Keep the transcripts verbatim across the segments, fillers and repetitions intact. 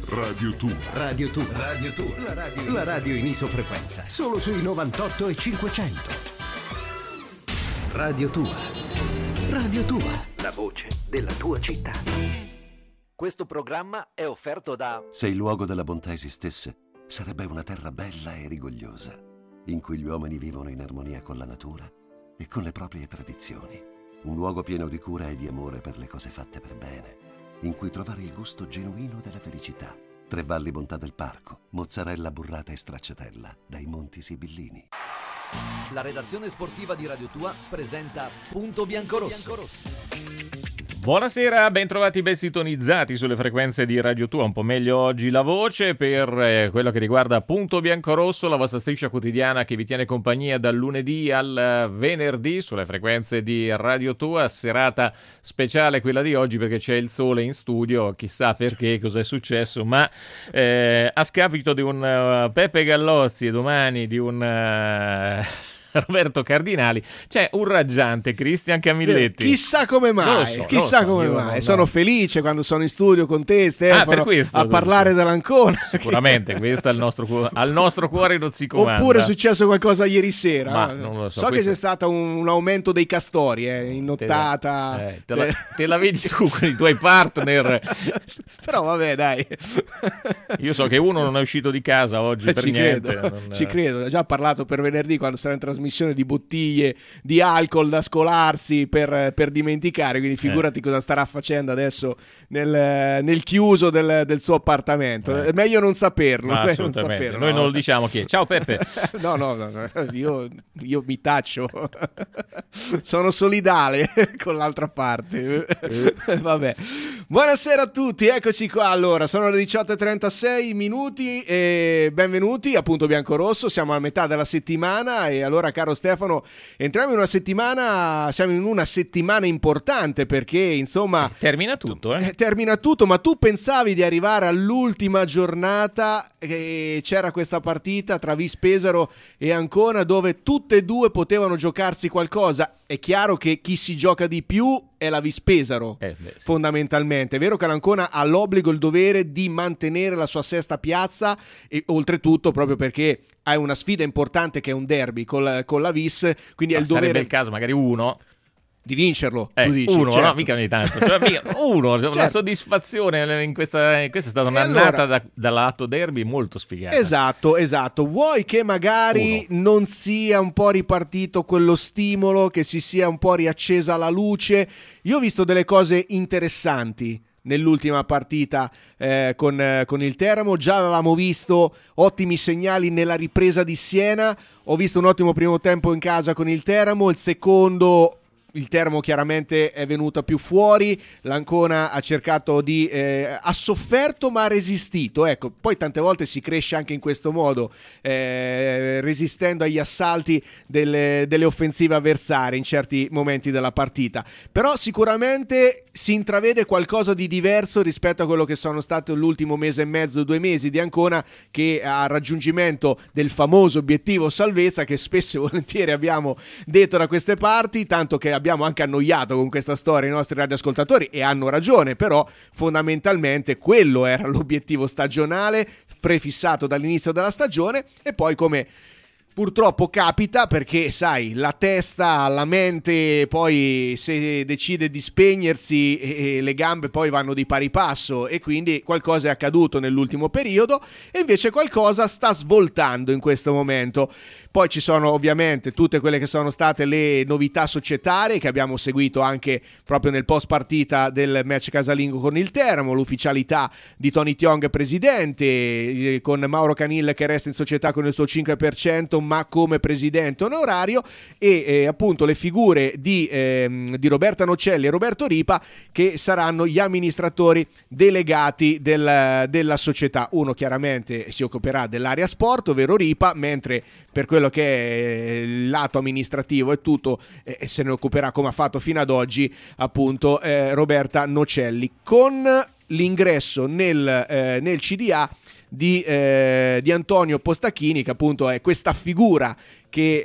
Radio Tua. Radio Tua. Radio Tua. La radio, la radio in isofrequenza. Solo sui novantotto e cinquecento. Radio Tua. Radio Tua. La voce della tua città. Questo programma è offerto da... Se il luogo della bontà esistesse, sarebbe una terra bella e rigogliosa, in cui gli uomini vivono in armonia con la natura e con le proprie tradizioni. Un luogo pieno di cura e di amore per le cose fatte per bene, in cui trovare il gusto genuino della felicità. Tre Valli Bontà del Parco, mozzarella burrata e stracciatella, dai Monti Sibillini. La redazione sportiva di Radio Tua presenta Punto Biancorosso. Buonasera, ben trovati, ben sintonizzati sulle frequenze di Radio Tua. Un po' meglio oggi la voce per eh, quello che riguarda Punto Biancorosso, la vostra striscia quotidiana che vi tiene compagnia dal lunedì al venerdì sulle frequenze di Radio Tua. Serata speciale quella di oggi perché c'è il sole in studio, chissà perché, cosa è successo, ma eh, a scapito di un uh, Peppe Gallozzi e domani di un... Uh, Roberto Cardinali, c'è un raggiante Cristian Camilletti. Chissà come mai, so, chissà so, come mai. non... Sono felice quando sono in studio con te, Stefano, ah, per questo, a parlare dell'Ancona. Sicuramente, questo è il nostro cuore, al nostro cuore non si comanda. Oppure è successo qualcosa ieri sera. Ma non lo so. So questo... che c'è stato un, un aumento dei castori eh, in nottata. Te la, eh, te, la, te la vedi tu con i tuoi partner. Però vabbè, dai. Io so che uno non è uscito di casa oggi per ci niente. Credo, non... Ci credo, ho già parlato per venerdì quando sarà in trasmissione di bottiglie di alcol da scolarsi per, per dimenticare, quindi figurati eh. cosa starà facendo adesso nel, nel chiuso del, del suo appartamento. Eh. È meglio non saperlo, Ma meglio non saperlo. Noi no. non lo diciamo chi è. Ciao Peppe. no, no, no, no. Io, io mi taccio. Sono solidale con l'altra parte. Vabbè. Buonasera a tutti, eccoci qua. Allora, sono le diciotto e trentasei minuti e benvenuti a Punto Biancorosso. Siamo a metà della settimana e allora, caro Stefano, entriamo in una settimana, siamo in una settimana importante perché insomma termina tutto, eh? termina tutto, ma tu pensavi di arrivare all'ultima giornata e c'era questa partita tra Vis Pesaro e Ancona dove tutte e due potevano giocarsi qualcosa. È chiaro che chi si gioca di più è la Vis Pesaro, eh, beh, sì. fondamentalmente. È vero che l'Ancona ha l'obbligo, il dovere di mantenere la sua sesta piazza e oltretutto proprio perché hai una sfida importante che è un derby con, con la Vis, quindi no, è il dovere... Sarebbe il caso magari uno... di vincerlo, eh, tu dici, uno, certo. no, mica ogni tanto, cioè, mica, uno, certo. Una soddisfazione in questa, in questa è stata un'annata allora, da, dall'atto derby molto sfigata. Esatto, esatto. Vuoi che magari uno. non sia un po' ripartito quello stimolo, che si sia un po' riaccesa la luce? Io ho visto delle cose interessanti nell'ultima partita eh, con, eh, con il Teramo. Già avevamo visto ottimi segnali nella ripresa di Siena, ho visto un ottimo primo tempo in casa con il Teramo, il secondo il Teramo chiaramente è venuta più fuori, l'Ancona ha cercato di eh, ha sofferto ma ha resistito, ecco, poi tante volte si cresce anche in questo modo, eh, resistendo agli assalti delle, delle offensive avversarie in certi momenti della partita, però sicuramente si intravede qualcosa di diverso rispetto a quello che sono stato l'ultimo mese e mezzo, due mesi di Ancona, che a raggiungimento del famoso obiettivo salvezza che spesso e volentieri abbiamo detto da queste parti, tanto che abbiamo anche annoiato con questa storia i nostri radioascoltatori e hanno ragione, però fondamentalmente quello era l'obiettivo stagionale prefissato dall'inizio della stagione e poi come purtroppo capita, perché sai, la testa, la mente poi se decide di spegnersi e le gambe poi vanno di pari passo e quindi qualcosa è accaduto nell'ultimo periodo e invece qualcosa sta svoltando in questo momento. Poi ci sono ovviamente tutte quelle che sono state le novità societarie che abbiamo seguito anche proprio nel post partita del match casalingo con il Teramo, l'ufficialità di Tony Tiong presidente, con Mauro Canil che resta in società con il suo cinque per cento ma come presidente onorario e eh, appunto le figure di, eh, di Roberta Nocelli e Roberto Ripa che saranno gli amministratori delegati del, della società. Uno chiaramente si occuperà dell'area sport, ovvero Ripa, mentre per quello che è il lato amministrativo e tutto eh, se ne occuperà, come ha fatto fino ad oggi, appunto eh, Roberta Nocelli, con l'ingresso nel, eh, nel C D A di, eh, di Antonio Postachini, che appunto è questa figura che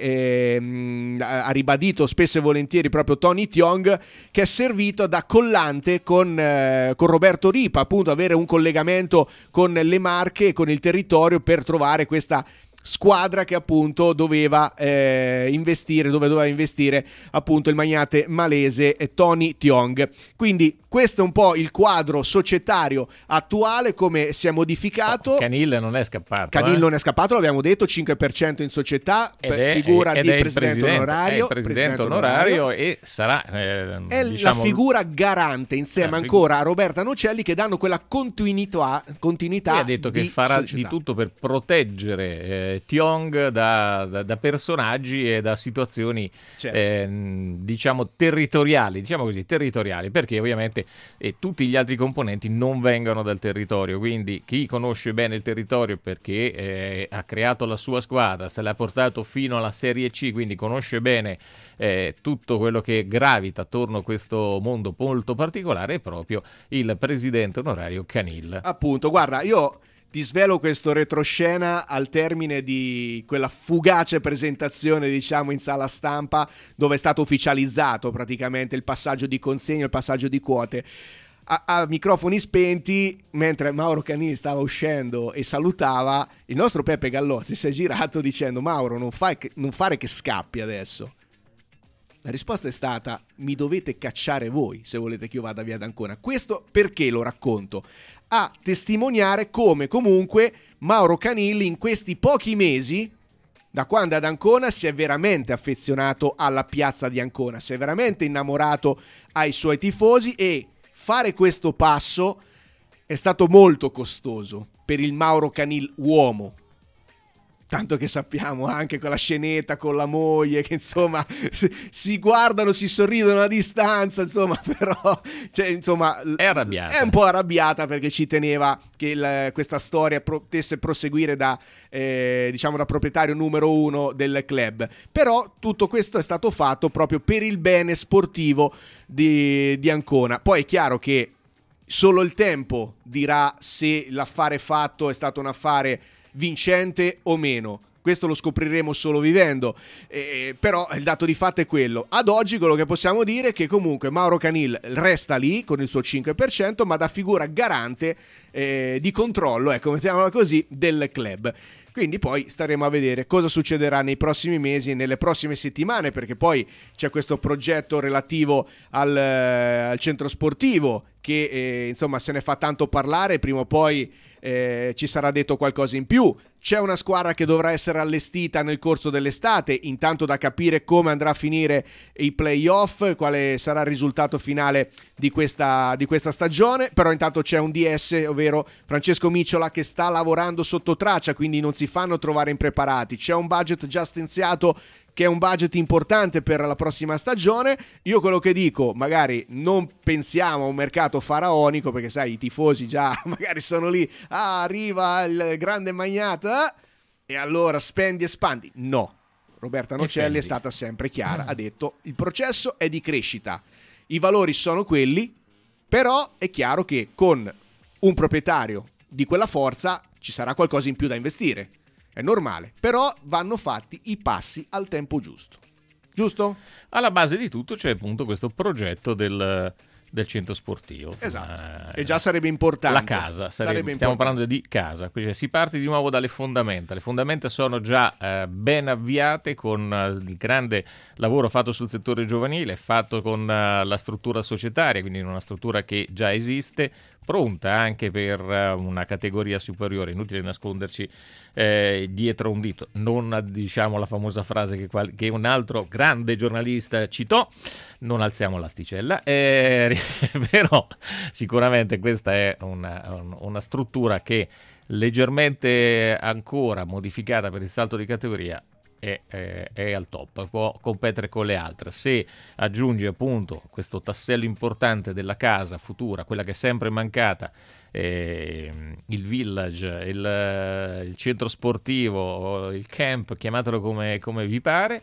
eh, ha ribadito spesso e volentieri proprio Tony Tiong, che è servito da collante con, eh, con Roberto Ripa, appunto avere un collegamento con le Marche e con il territorio per trovare questa squadra che appunto doveva eh, investire, dove doveva investire appunto il magnate malese Tony Tiong. Quindi questo è un po' il quadro societario attuale, come si è modificato. Oh, Canil non è scappato. Canil eh? non è scappato, l'abbiamo detto, cinque per cento in società, ed è, figura ed di è presidente, presidente onorario. È il presidente, presidente onorario, onorario e sarà eh, è diciamo, la figura garante insieme la ancora a Roberta Nocelli, che danno quella continuità, continuità. Lui ha detto di che farà società. di tutto per proteggere eh, Tiong da, da, da personaggi e da situazioni certo. eh, diciamo territoriali, diciamo così, territoriali, perché ovviamente eh, tutti gli altri componenti non vengono dal territorio, quindi chi conosce bene il territorio perché eh, ha creato la sua squadra, se l'ha portato fino alla Serie C, quindi conosce bene eh, tutto quello che gravita attorno a questo mondo molto particolare, è proprio il presidente onorario Canil. Appunto, guarda, io ti svelo questo retroscena al termine di quella fugace presentazione, diciamo, in sala stampa, dove è stato ufficializzato praticamente il passaggio di consegna, il passaggio di quote. A, a microfoni spenti, mentre Mauro Canil stava uscendo e salutava, il nostro Peppe Gallozzi si è girato dicendo: Mauro, non, fai che, non fare che scappi adesso. La risposta è stata: mi dovete cacciare voi se volete che io vada via da Ancona. Questo perché lo racconto? A testimoniare come comunque Mauro Canil in questi pochi mesi, da quando è ad Ancona, si è veramente affezionato alla piazza di Ancona, si è veramente innamorato ai suoi tifosi, e fare questo passo è stato molto costoso per il Mauro Canil uomo. Tanto che sappiamo anche quella scenetta con la moglie che insomma si guardano, si sorridono a distanza, insomma, però cioè, insomma, è arrabbiata. È un po' arrabbiata perché ci teneva che il, questa storia potesse proseguire da eh, diciamo da proprietario numero uno del club. Però tutto questo è stato fatto proprio per il bene sportivo di, di Ancona. Poi è chiaro che solo il tempo dirà se l'affare fatto è stato un affare vincente o meno. Questo lo scopriremo solo vivendo, eh, però il dato di fatto è quello. Ad oggi quello che possiamo dire è che comunque Mauro Canil resta lì con il suo cinque per cento, ma da figura garante eh, di controllo, ecco, mettiamola così, del club. Quindi poi staremo a vedere cosa succederà nei prossimi mesi e nelle prossime settimane, perché poi c'è questo progetto relativo al, al centro sportivo che eh, insomma se ne fa tanto parlare, prima o poi Eh, ci sarà detto qualcosa in più. C'è una squadra che dovrà essere allestita nel corso dell'estate, intanto da capire come andrà a finire i playoff, quale sarà il risultato finale di questa, di questa stagione. Però intanto c'è un D S, ovvero Francesco Micciola, che sta lavorando sotto traccia, quindi non si fanno trovare impreparati. C'è un budget già stanziato, che è un budget importante per la prossima stagione. Io quello che dico, magari non pensiamo a un mercato faraonico, perché sai, i tifosi già magari sono lì, ah, arriva il grande magnate, eh? E allora spendi e spandi. No, Roberta Nocelli è stata sempre chiara, ha detto il processo è di crescita, i valori sono quelli, però è chiaro che con un proprietario di quella forza ci sarà qualcosa in più da investire. È normale, però vanno fatti i passi al tempo giusto. Giusto? Alla base di tutto c'è appunto questo progetto del, del centro sportivo. Esatto. E già sarebbe importante. La casa, sarebbe, sarebbe stiamo importante. parlando di casa. Quindi si parte di nuovo dalle fondamenta. Le fondamenta sono già eh, ben avviate con eh, il grande lavoro fatto sul settore giovanile, fatto con eh, la struttura societaria, quindi una struttura che già esiste, pronta anche per uh, una categoria superiore. Inutile nasconderci eh, dietro un dito, non diciamo la famosa frase che, qual- che un altro grande giornalista citò: non alziamo l'asticella, eh, però sicuramente questa è una, un, una struttura che leggermente ancora modificata per il salto di categoria È, è, è al top, può competere con le altre. Se aggiungi appunto questo tassello importante della casa futura, quella che è sempre mancata, eh, il village, il, il centro sportivo, il camp, chiamatelo come, come vi pare,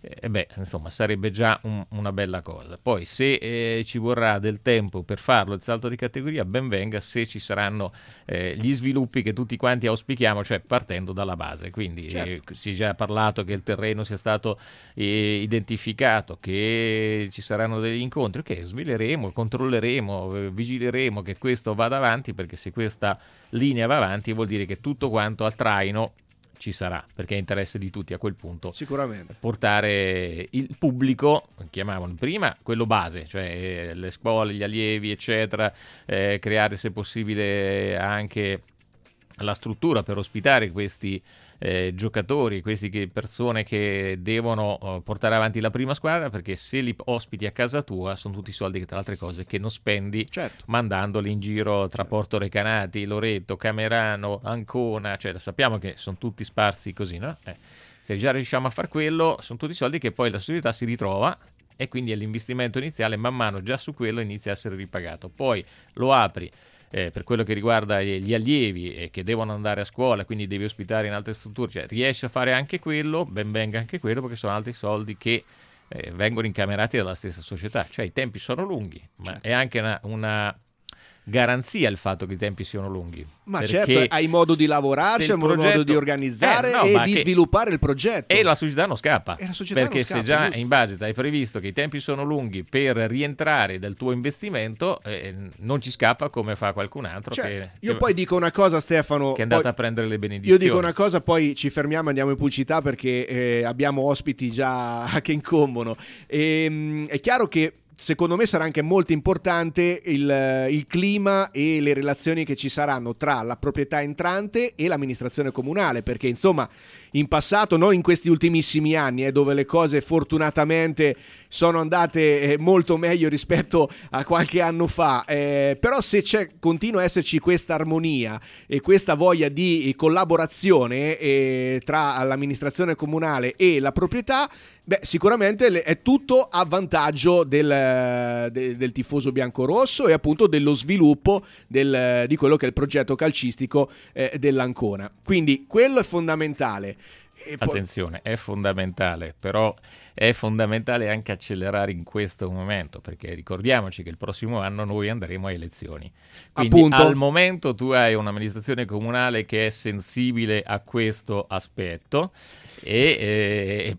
eh, beh, insomma, sarebbe già un, una bella cosa. Poi se eh, ci vorrà del tempo per farlo il salto di categoria, ben venga, se ci saranno eh, gli sviluppi che tutti quanti auspichiamo, cioè partendo dalla base. Quindi certo. eh, si è già parlato che il terreno sia stato eh, identificato, che ci saranno degli incontri, che sveleremo, controlleremo, eh, vigileremo che questo vada avanti, perché se questa linea va avanti vuol dire che tutto quanto al traino ci sarà, perché è interesse di tutti a quel punto sicuramente portare il pubblico, chiamiamolo prima quello base, cioè le scuole, gli allievi eccetera, eh, creare se possibile anche la struttura per ospitare questi eh, giocatori, queste che persone che devono uh, portare avanti la prima squadra, perché se li ospiti a casa tua sono tutti soldi che tra altre cose che non spendi certo. mandandoli in giro tra Porto Recanati, Loreto, Camerano, Ancona, cioè sappiamo che sono tutti sparsi così, no? Eh, se già riusciamo a far quello sono tutti soldi che poi la società si ritrova, e quindi l'investimento iniziale man mano già su quello inizia a essere ripagato. Poi lo apri Eh, per quello che riguarda gli allievi eh, che devono andare a scuola, quindi devi ospitare in altre strutture, cioè riesci a fare anche quello, ben venga anche quello, perché sono altri soldi che eh, vengono incamerati dalla stessa società, cioè i tempi sono lunghi, ma certo. è anche una, una garanzia il fatto che i tempi siano lunghi. Ma certo, hai modo di lavorarci, hai progetto... modo di organizzare eh, no, e di che... sviluppare il progetto. E la società non scappa, società perché non scappa, se già giusto. in budget hai previsto che i tempi sono lunghi per rientrare dal tuo investimento, eh, non ci scappa come fa qualcun altro. Certo. Che, Io che... poi dico una cosa, Stefano, che è andato poi... a prendere le benedizioni. Io dico una cosa, poi ci fermiamo e andiamo in pubblicità, perché eh, abbiamo ospiti già che incombono. E, mh, è chiaro che secondo me sarà anche molto importante il, il clima e le relazioni che ci saranno tra la proprietà entrante e l'amministrazione comunale, perché insomma in passato, non in questi ultimissimi anni, eh, dove le cose fortunatamente sono andate eh, molto meglio rispetto a qualche anno fa, eh, però se c'è, continua a esserci questa armonia e questa voglia di collaborazione eh, tra l'amministrazione comunale e la proprietà, beh, sicuramente è tutto a vantaggio del, de, del tifoso biancorosso e appunto dello sviluppo del, di quello che è il progetto calcistico eh, dell'Ancona. Quindi quello è fondamentale. E poi... Attenzione, è fondamentale, però è fondamentale anche accelerare in questo momento, perché ricordiamoci che il prossimo anno noi andremo a elezioni. Quindi appunto. Al momento tu hai un'amministrazione comunale che è sensibile a questo aspetto e... e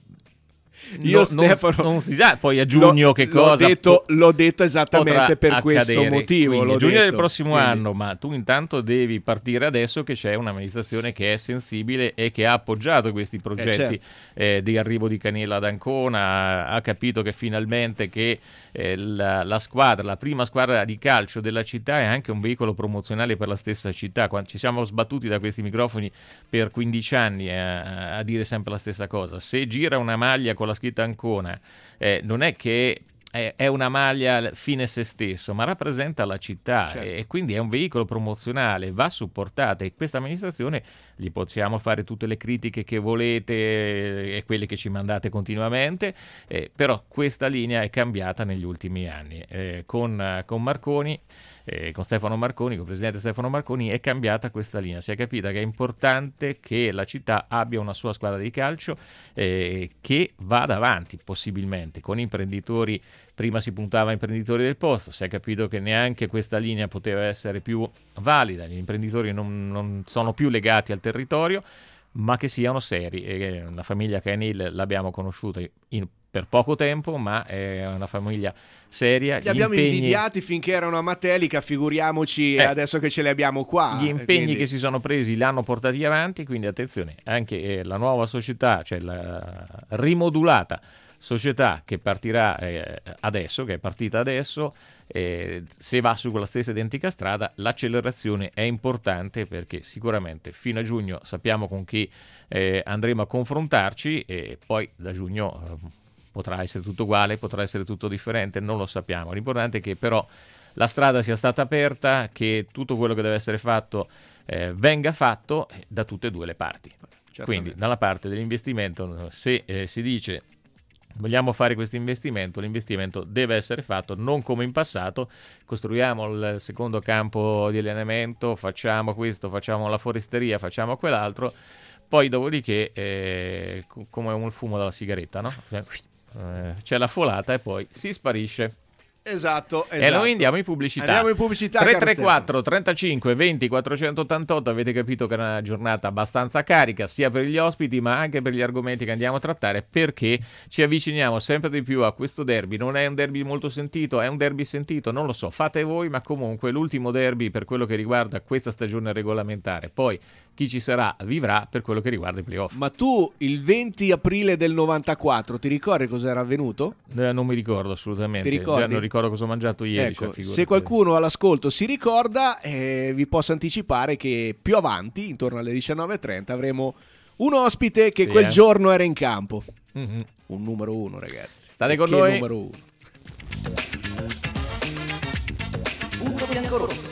Io no, Stefano non, non si sa poi a giugno l'ho, che cosa l'ho detto, l'ho detto esattamente per accadere. questo motivo. Quindi, l'ho a giugno detto. del prossimo Quindi... anno, ma tu intanto devi partire adesso che c'è un'amministrazione che è sensibile e che ha appoggiato questi progetti eh, certo. eh, di arrivo di Canilla ad Ancona, ha capito che finalmente che eh, la, la squadra, la prima squadra di calcio della città è anche un veicolo promozionale per la stessa città. Quando ci siamo sbattuti da questi microfoni per quindici anni a, a dire sempre la stessa cosa. Se gira una maglia con la scritta Ancona, Eh, non è che è, è una maglia fine a se stesso, ma rappresenta la città, certo. e, e quindi è un veicolo promozionale, va supportata, e questa amministrazione gli possiamo fare tutte le critiche che volete eh, e quelle che ci mandate continuamente, eh, però questa linea è cambiata negli ultimi anni eh, con, con Marconi. Eh, con Stefano Marconi, con il presidente Stefano Marconi, è cambiata questa linea. Si è capita che è importante che la città abbia una sua squadra di calcio eh, che vada avanti, possibilmente con imprenditori. Prima si puntava a imprenditori del posto, si è capito che neanche questa linea poteva essere più valida, gli imprenditori non, non sono più legati al territorio, ma che siano seri. E la famiglia Canil l'abbiamo conosciuta in per poco tempo, ma è una famiglia seria. Li abbiamo impegni... invidiati finché erano a Matelica, figuriamoci eh, adesso che ce li abbiamo qua. Gli impegni quindi... che si sono presi li hanno portati avanti, quindi attenzione, anche eh, la nuova società, cioè la rimodulata società che partirà eh, adesso, che è partita adesso, eh, se va su quella stessa identica strada, l'accelerazione è importante, perché sicuramente fino a giugno sappiamo con chi eh, andremo a confrontarci, e poi da giugno... Eh, potrà essere tutto uguale, potrà essere tutto differente, non lo sappiamo. L'importante è che però la strada sia stata aperta, che tutto quello che deve essere fatto eh, venga fatto da tutte e due le parti. Certamente. Quindi dalla parte dell'investimento, se eh, si dice vogliamo fare questo investimento, l'investimento deve essere fatto non come in passato, costruiamo il secondo campo di allenamento, facciamo questo, facciamo la foresteria, facciamo quell'altro, poi dopodiché eh, come un fumo dalla sigaretta, no? Eh, c'è la folata e poi si sparisce. Esatto, esatto. E noi andiamo in pubblicità. Andiamo in pubblicità. tre tre quattro trentacinque venti quattrocentottantotto. Avete capito che è una giornata abbastanza carica sia per gli ospiti ma anche per gli argomenti che andiamo a trattare, perché ci avviciniamo sempre di più a questo derby. Non è un derby molto sentito, è un derby sentito, non lo so, fate voi, ma comunque l'ultimo derby per quello che riguarda questa stagione regolamentare. Poi chi ci sarà vivrà per quello che riguarda i playoff. Ma tu il venti aprile del novantaquattro ti ricordi cosa era avvenuto? Eh, non mi ricordo assolutamente. Ti ricordi? Già non ricordo cosa ho mangiato ieri. Ecco, cioè, se qualcuno all'ascolto si ricorda, eh, vi posso anticipare che più avanti, intorno alle diciannove e trenta, avremo un ospite che sì, quel eh. giorno era in campo. Mm-hmm. Un numero uno, ragazzi. State e con che noi. Numero uno. Punto biancorosso.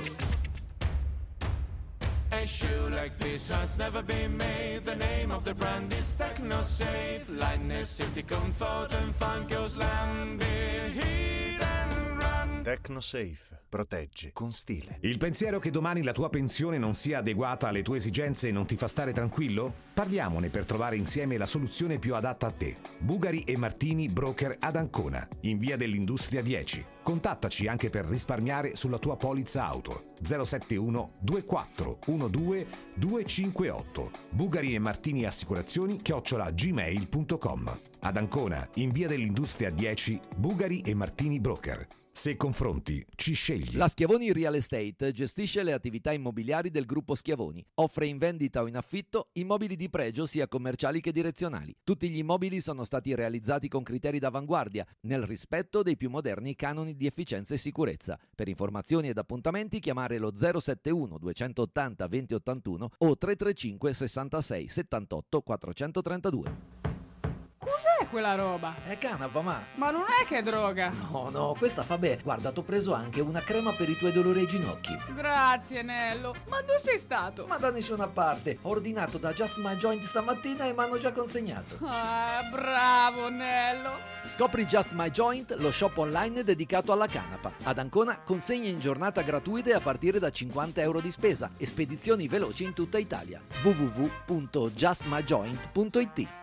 A shoe like this has never been made. The name of the brand is TechnoSafe. Lightness, safety, comfort and fun goes land. Heat and run. TechnoSafe. Protegge con stile. Il pensiero che domani la tua pensione non sia adeguata alle tue esigenze non ti fa stare tranquillo? Parliamone per trovare insieme la soluzione più adatta a te. Bugari e Martini Broker ad Ancona, in via dell'Industria dieci. Contattaci anche per risparmiare sulla tua polizza auto. zero sette uno due quattro uno due due cinque otto. Bugari e Martini Assicurazioni chiocciola gmail punto com. Ad Ancona, in via dell'Industria dieci, Bugari e Martini Broker. Se confronti, ci scegli. La Schiavoni Real Estate gestisce le attività immobiliari del gruppo Schiavoni. Offre in vendita o in affitto immobili di pregio sia commerciali che direzionali. Tutti gli immobili sono stati realizzati con criteri d'avanguardia, nel rispetto dei più moderni canoni di efficienza e sicurezza. Per informazioni ed appuntamenti chiamare lo zero sette uno due otto zero due zero otto uno o tre tre cinque sessantasei settantotto quattrocentotrentadue. Cos'è quella roba? È canapa, ma... Ma non è che è droga. No, no, questa fa bene. Guarda, t'ho preso anche una crema per i tuoi dolori ai ginocchi. Grazie, Nello. Ma dove sei stato? Ma da nessuna parte. Ho ordinato da Just My Joint stamattina e mi hanno già consegnato. Ah, bravo, Nello. Scopri Just My Joint, lo shop online dedicato alla canapa. Ad Ancona consegne in giornata gratuite a partire da cinquanta euro di spesa e spedizioni veloci in tutta Italia. w w w punto just my joint punto i t.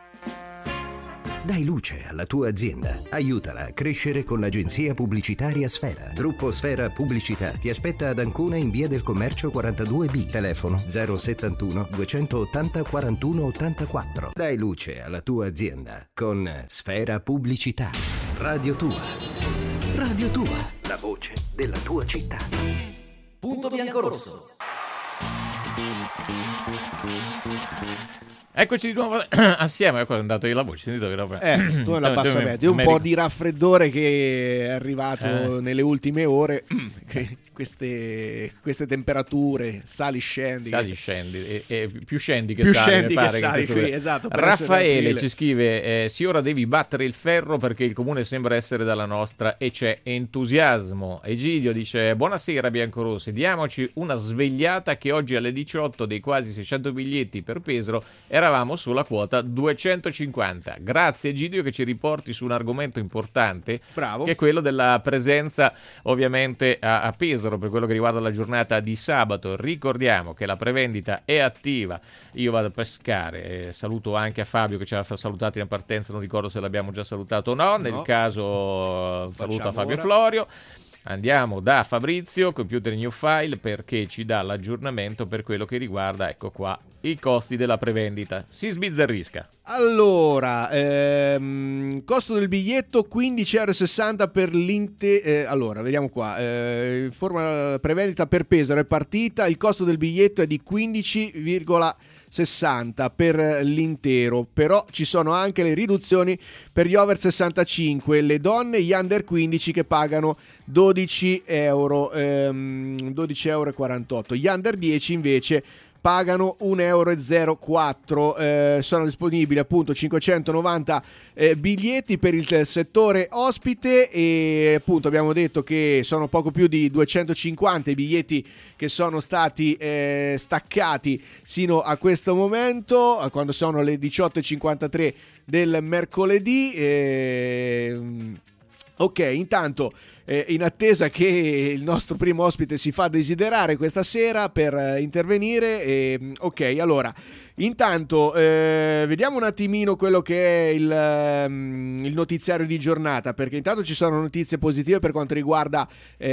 Dai luce alla tua azienda. Aiutala a crescere con l'agenzia pubblicitaria Sfera. Gruppo Sfera Pubblicità ti aspetta ad Ancona in via del Commercio quarantadue B. Telefono zero settantuno duecentottanta quarantuno ottantaquattro. Dai luce alla tua azienda con Sfera Pubblicità. Radio Tua. Radio Tua. La voce della tua città. Punto biancorosso. Eccoci di nuovo assieme. Ecco è andato io la voce. Sentito che roba. Eh, tu nella bassa media. Un po' di raffreddore che è arrivato eh. nelle ultime ore. Queste, queste temperature, sali scendi. Sali scendi, e, e più scendi che più sali. Scendi che che sali qui, esatto. Raffaele ci scrive: eh, sì, ora devi battere il ferro perché il comune sembra essere dalla nostra e c'è entusiasmo. Egidio dice: buonasera biancorossi, diamoci una svegliata che oggi alle diciotto dei quasi seicento biglietti per Pesaro eravamo sulla quota duecentocinquanta. Grazie Egidio che ci riporti su un argomento importante. Bravo. Che è quello della presenza ovviamente a, a Pesaro per quello che riguarda la giornata di sabato. Ricordiamo che la prevendita è attiva. Io vado a pescare, eh, saluto anche a Fabio che ci ha salutato in partenza, non ricordo se l'abbiamo già salutato o no, nel no. caso saluto a Fabio ora. Florio. Andiamo da Fabrizio, Computer New File, perché ci dà l'aggiornamento per quello che riguarda, ecco qua, i costi della prevendita. Si sbizzarrisca. Allora, ehm, costo del biglietto quindici virgola sessanta euro per l'inte... Eh, allora, vediamo qua. Eh, forma prevendita per Pesaro è partita. Il costo del biglietto è di quindici virgola sessanta per l'intero, però ci sono anche le riduzioni per gli over sessantacinque, le donne e gli under quindici che pagano dodici euro, ehm, dodici virgola quarantotto euro. Gli under dieci invece pagano un virgola zero quattro euro. Eh, sono disponibili appunto cinquecentonovanta eh, biglietti per il settore ospite e appunto abbiamo detto che sono poco più di duecentocinquanta i biglietti che sono stati eh, staccati sino a questo momento, quando sono le diciotto e cinquantatré del mercoledì. Eh, ok, intanto eh, in attesa che il nostro primo ospite si fa desiderare questa sera per eh, intervenire. E, ok, allora, intanto eh, vediamo un attimino quello che è il, um, il notiziario di giornata, perché intanto ci sono notizie positive per quanto riguarda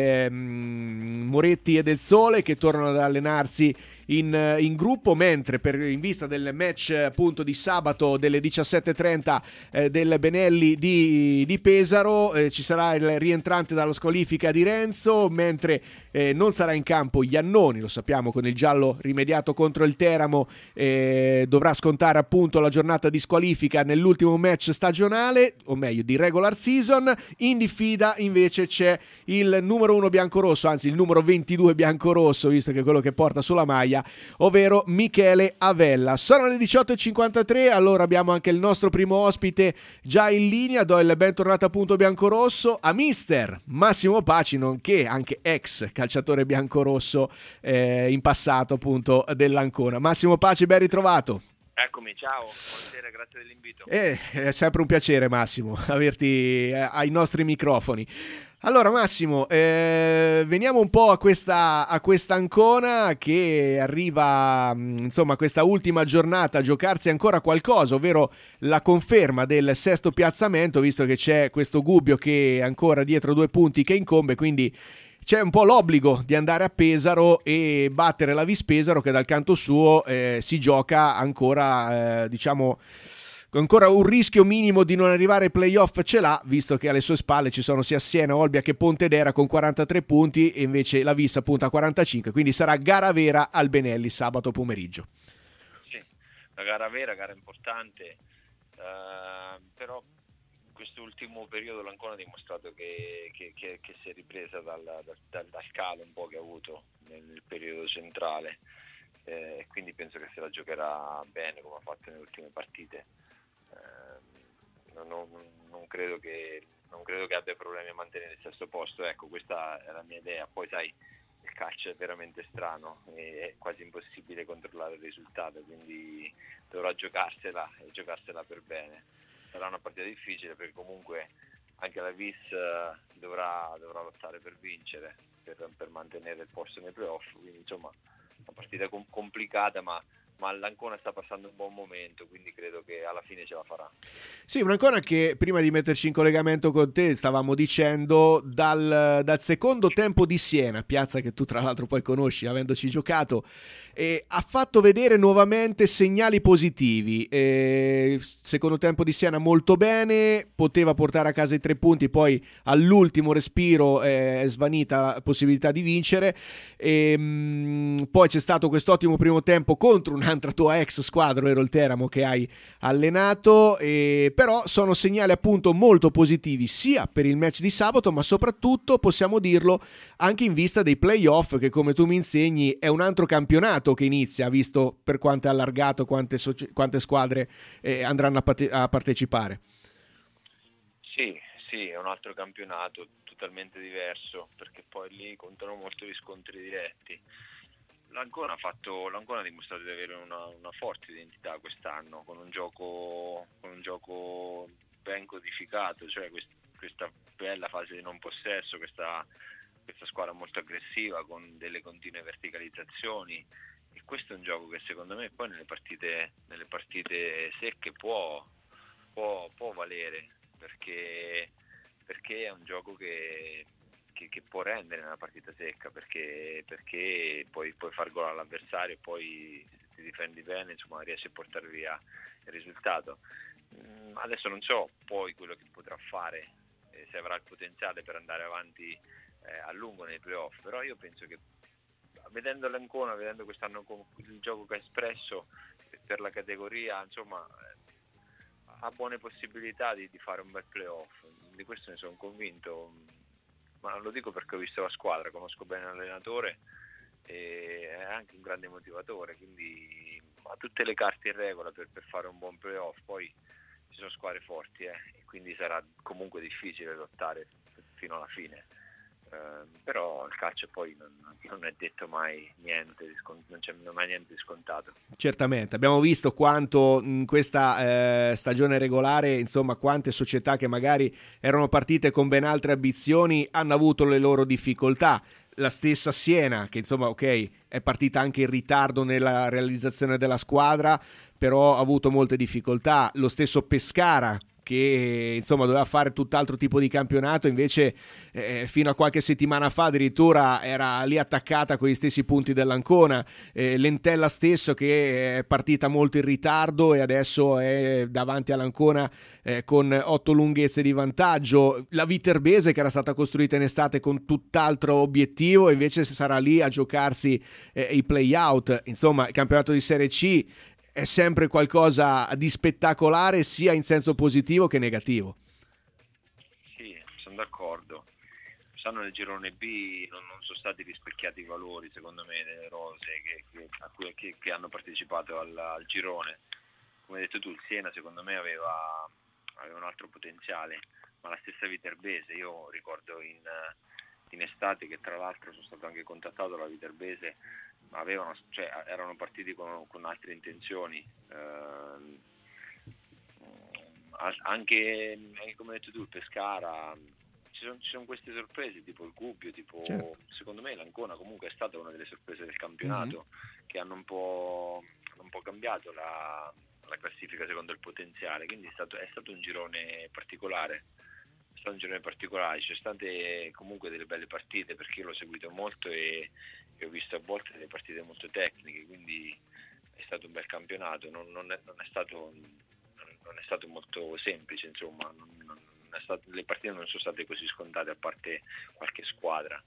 ehm, Moretti e Del Sole, che tornano ad allenarsi in, in gruppo, mentre per, in vista del match appunto di sabato delle diciassette e trenta eh, del Benelli di, di Pesaro, eh, ci sarà il rientrante dalla squalifica di Renzo, mentre eh, non sarà in campo Iannoni, lo sappiamo, con il giallo rimediato contro il Teramo, eh, dovrà scontare appunto la giornata di squalifica nell'ultimo match stagionale, o meglio di regular season. In diffida invece c'è il numero uno biancorosso, anzi il numero ventidue biancorosso, visto che è quello che porta sulla maglia, ovvero Michele Avella. Sono le diciotto e cinquantatré, allora abbiamo anche il nostro primo ospite già in linea. Do il bentornato appunto biancorosso a mister Massimo Paci, nonché anche ex calciatore biancorosso eh, in passato appunto dell'Ancona. Massimo Paci, ben ritrovato. Eccomi, ciao, buonasera, grazie dell'invito. Eh, è sempre un piacere, Massimo, averti eh, ai nostri microfoni. Allora Massimo, eh, veniamo un po' a questa, a questa Ancona che arriva, insomma, questa ultima giornata a giocarsi ancora qualcosa, ovvero la conferma del sesto piazzamento, visto che c'è questo Gubbio che è ancora dietro due punti che incombe, quindi c'è un po' l'obbligo di andare a Pesaro e battere la Vis Pesaro, che dal canto suo eh, si gioca ancora, eh, diciamo, ancora un rischio minimo di non arrivare ai playoff ce l'ha, visto che alle sue spalle ci sono sia Siena, Olbia che Pontedera con quarantatré punti e invece la Vis appunto a quarantacinque, quindi sarà gara vera al Benelli sabato pomeriggio. Sì, una gara vera, gara importante, uh, però in quest'ultimo periodo l'Ancona ha dimostrato che, che, che, che si è ripresa dal, dal, dal calo un po' che ha avuto nel, nel periodo centrale, e eh, quindi penso che se la giocherà bene come ha fatto nelle ultime partite. Non, non, non, credo che, non credo che abbia problemi a mantenere il sesto posto, ecco, questa è la mia idea. Poi sai, il calcio è veramente strano, è quasi impossibile controllare il risultato, quindi dovrà giocarsela e giocarsela per bene. Sarà una partita difficile perché comunque anche la Vis dovrà, dovrà lottare per vincere, per, per mantenere il posto nei playoff, quindi insomma una partita com- complicata, ma ma l'Ancona sta passando un buon momento, quindi credo che alla fine ce la farà. Sì, un'Ancona che prima di metterci in collegamento con te stavamo dicendo dal, dal secondo tempo di Siena, piazza che tu tra l'altro poi conosci avendoci giocato, eh, ha fatto vedere nuovamente segnali positivi. Eh, secondo tempo di Siena molto bene, poteva portare a casa i tre punti, poi all'ultimo respiro eh, è svanita la possibilità di vincere, e, mh, poi c'è stato quest'ottimo primo tempo contro un'altra tua ex squadra, ero il Teramo, che hai allenato, e però sono segnali appunto molto positivi sia per il match di sabato, ma soprattutto possiamo dirlo anche in vista dei playoff, che come tu mi insegni è un altro campionato che inizia, visto per quanto è allargato, quante, soci- quante squadre eh, andranno a, parte- a partecipare. Sì, sì, è un altro campionato totalmente diverso, perché poi lì contano molto gli scontri diretti. L'Ancona ha fatto, l'Ancona ha dimostrato di avere una, una forte identità quest'anno, con un gioco, con un gioco ben codificato, cioè quest, questa bella fase di non possesso, questa, questa squadra molto aggressiva con delle continue verticalizzazioni, e questo è un gioco che secondo me poi nelle partite, nelle partite secche può, può, può valere, perché, perché è un gioco che Che, che può rendere nella partita secca, perché, perché puoi, puoi far gol all'avversario e poi se ti difendi bene insomma riesci a portare via il risultato. Mm, adesso non so poi quello che potrà fare, eh, se avrà il potenziale per andare avanti eh, a lungo nei playoff, però io penso che vedendo l'Ancona, vedendo quest'anno con il gioco che ha espresso per la categoria, insomma eh, ha buone possibilità di, di fare un bel playoff, di questo ne sono convinto. Ma lo dico perché ho visto la squadra, conosco bene l'allenatore e è anche un grande motivatore, quindi ha tutte le carte in regola per, per fare un buon playoff. Poi ci sono squadre forti eh, e quindi sarà comunque difficile lottare fino alla fine. eh, però il calcio poi non, non è detto mai niente, di scont- non c'è mai niente di scontato. Certamente, abbiamo visto quanto in questa eh, stagione regolare, insomma, quante società che magari erano partite con ben altre ambizioni hanno avuto le loro difficoltà. La stessa Siena, che insomma, ok, è partita anche in ritardo nella realizzazione della squadra, però ha avuto molte difficoltà. Lo stesso Pescara, che insomma doveva fare tutt'altro tipo di campionato, invece eh, fino a qualche settimana fa addirittura era lì attaccata con gli stessi punti dell'Ancona. eh, L'Entella stesso, che è partita molto in ritardo e adesso è davanti all'Ancona eh, con otto lunghezze di vantaggio. La Viterbese, che era stata costruita in estate con tutt'altro obiettivo, invece sarà lì a giocarsi eh, i play-out. Insomma, il campionato di Serie C è sempre qualcosa di spettacolare, sia in senso positivo che negativo. Sì, sono d'accordo. Quest'anno nel girone B non, non sono stati rispecchiati i valori, secondo me, delle rose che, che, a cui, che, che hanno partecipato al, al girone. Come hai detto tu, il Siena secondo me aveva, aveva un altro potenziale, ma la stessa Viterbese, io ricordo in, in estate che tra l'altro sono stato anche contattato dalla Viterbese, avevano, cioè, erano partiti con, con altre intenzioni, eh, anche, anche come hai detto tu, il Pescara, ci sono, ci sono queste sorprese tipo il Gubbio, tipo, certo. Secondo me l'Ancona comunque è stata una delle sorprese del campionato, mm-hmm. che hanno un po', hanno un po' cambiato la, la classifica secondo il potenziale, quindi è stato, è stato un girone particolare. È stato un girone particolare, ci sono state comunque delle belle partite, perché io l'ho seguito molto e ho visto a volte delle partite molto tecniche, quindi è stato un bel campionato, non, non, è, non, è, stato, non è stato molto semplice, insomma, non, non è stato, le partite non sono state così scontate, a parte qualche squadra.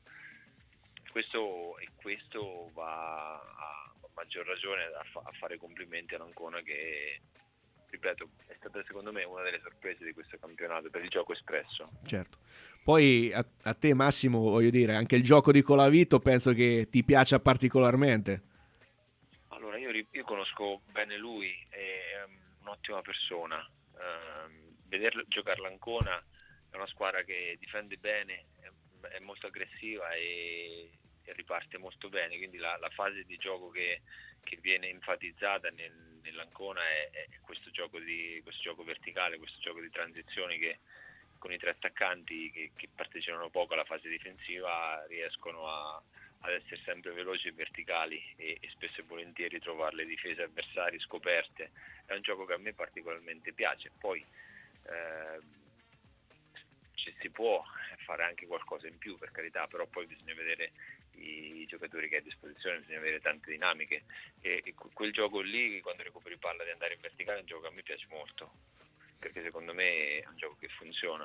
Questo, e questo va a maggior ragione a, fa, a fare complimenti all'Ancona, che, ripeto, è stata secondo me una delle sorprese di questo campionato per il gioco espresso. Certo. Poi a, a te Massimo, voglio dire, anche il gioco di Colavito penso che ti piaccia particolarmente. Allora io, io conosco bene lui, è un'ottima persona, eh, vederlo giocare l'Ancona è una squadra che difende bene, è, è molto aggressiva e, e riparte molto bene, quindi la, la fase di gioco che, che viene enfatizzata nel, nell'Ancona è, è questo gioco di questo gioco verticale, questo gioco di transizioni che con i tre attaccanti che, che partecipano poco alla fase difensiva riescono a, ad essere sempre veloci e verticali e, e spesso e volentieri trovare le difese avversarie scoperte. È un gioco che a me particolarmente piace. Poi eh, ci si può fare anche qualcosa in più, per carità, però poi bisogna vedere i, i giocatori che hai a disposizione, bisogna avere tante dinamiche e, e quel gioco lì, quando recuperi palla di andare in verticale, è un gioco che a me piace molto, perché secondo me è un gioco che funziona.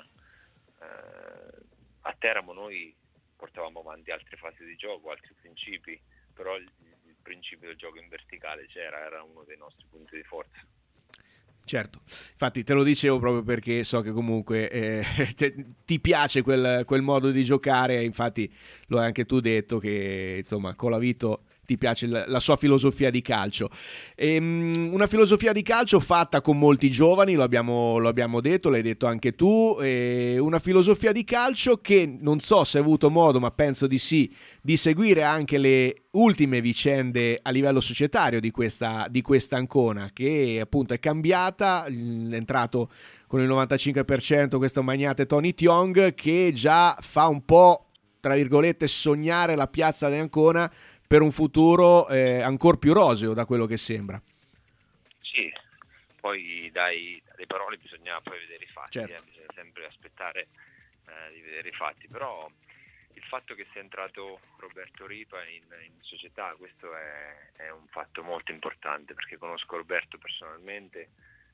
Eh, a Teramo noi portavamo avanti altre fasi di gioco, altri principi, però il, il principio del gioco in verticale c'era, era uno dei nostri punti di forza. Certo, infatti te lo dicevo proprio perché so che comunque eh, te, ti piace quel, quel modo di giocare, infatti lo hai anche tu detto che insomma Colavito ti piace la, la sua filosofia di calcio. Ehm, una filosofia di calcio fatta con molti giovani, lo abbiamo, lo abbiamo detto, l'hai detto anche tu, e una filosofia di calcio che non so se hai avuto modo, ma penso di sì, di seguire anche le ultime vicende a livello societario di questa, di questa Ancona, che appunto è cambiata, è entrato con il novantacinque per cento questo magnate Tony Tiong, che già fa un po', tra virgolette, sognare la piazza di Ancona per un futuro eh, ancora più roseo da quello che sembra. Sì, poi dai, dalle parole bisogna poi vedere i fatti, certo. eh, bisogna sempre aspettare eh, di vedere i fatti, però il fatto che sia entrato Roberto Ripa in, in società, questo è, è un fatto molto importante, perché conosco Roberto personalmente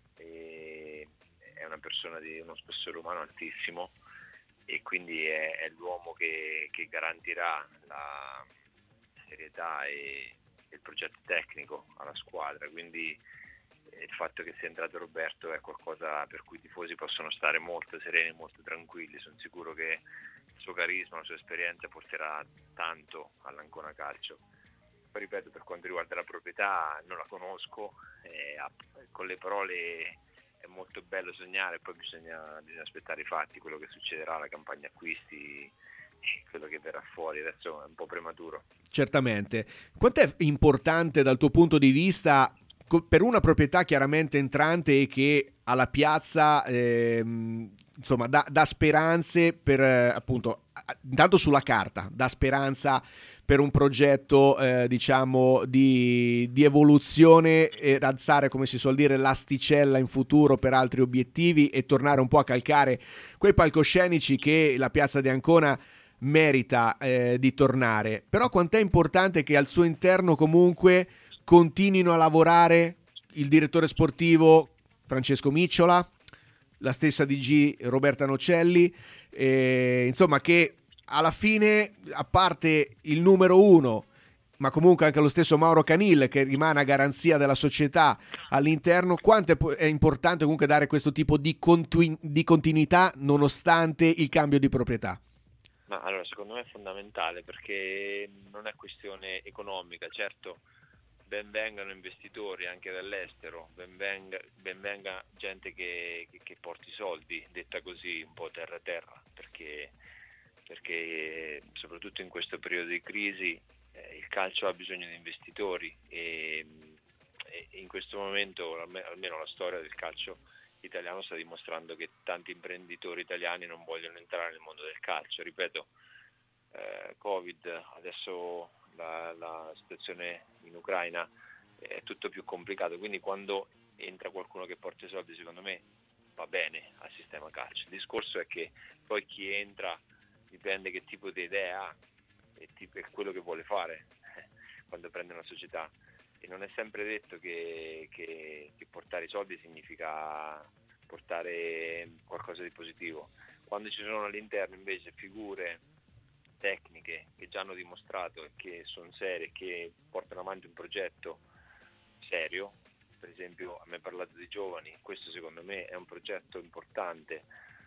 e è una persona di uno spessore umano altissimo e quindi è, è l'uomo che, che garantirà la serietà e il progetto tecnico alla squadra, quindi il fatto che sia entrato Roberto è qualcosa per cui i tifosi possono stare molto sereni, molto tranquilli. Sono sicuro che il suo carisma, la sua esperienza porterà tanto all'Ancona Calcio. Poi ripeto, per quanto riguarda la proprietà non la conosco, eh, con le parole è molto bello sognare, poi bisogna, bisogna aspettare i fatti, quello che succederà alla campagna acquisti quello che verrà fuori adesso è un po' prematuro. Certamente. Quanto è importante dal tuo punto di vista, per una proprietà chiaramente entrante e che alla piazza ehm, insomma dà, dà speranze per eh, appunto intanto sulla carta, dà speranza per un progetto eh, diciamo di, di evoluzione e alzare, come si suol dire, l'asticella in futuro per altri obiettivi e tornare un po' a calcare quei palcoscenici che la piazza di Ancona merita eh, di tornare. Però quant'è importante che al suo interno comunque continuino a lavorare il direttore sportivo Francesco Micciola, la stessa D G Roberta Nocelli, eh, insomma, che alla fine, a parte il numero uno, ma comunque anche lo stesso Mauro Canil, che rimane a garanzia della società all'interno, quanto è importante comunque dare questo tipo di, continu- di continuità nonostante il cambio di proprietà? Ma allora, secondo me è fondamentale, perché non è questione economica. Certo, ben vengano investitori anche dall'estero, ben venga, ben venga gente che, che, che porti soldi, detta così, un po' terra terra, perché, perché soprattutto in questo periodo di crisi eh, il calcio ha bisogno di investitori e, e in questo momento, almeno la storia del calcio italiano sta dimostrando che tanti imprenditori italiani non vogliono entrare nel mondo del calcio. Ripeto, eh, Covid, adesso la, la situazione in Ucraina è tutto più complicato, quindi quando entra qualcuno che porta i soldi, secondo me va bene al sistema calcio. Il discorso è che poi chi entra dipende che tipo di idea ha e, tipo, e quello che vuole fare quando prende una società. E non è sempre detto che, che, che portare i soldi significa portare qualcosa di positivo. Quando ci sono all'interno invece figure tecniche che già hanno dimostrato e che sono serie, che portano avanti un progetto serio, per esempio a me hai parlato di giovani, questo secondo me è un progetto importante,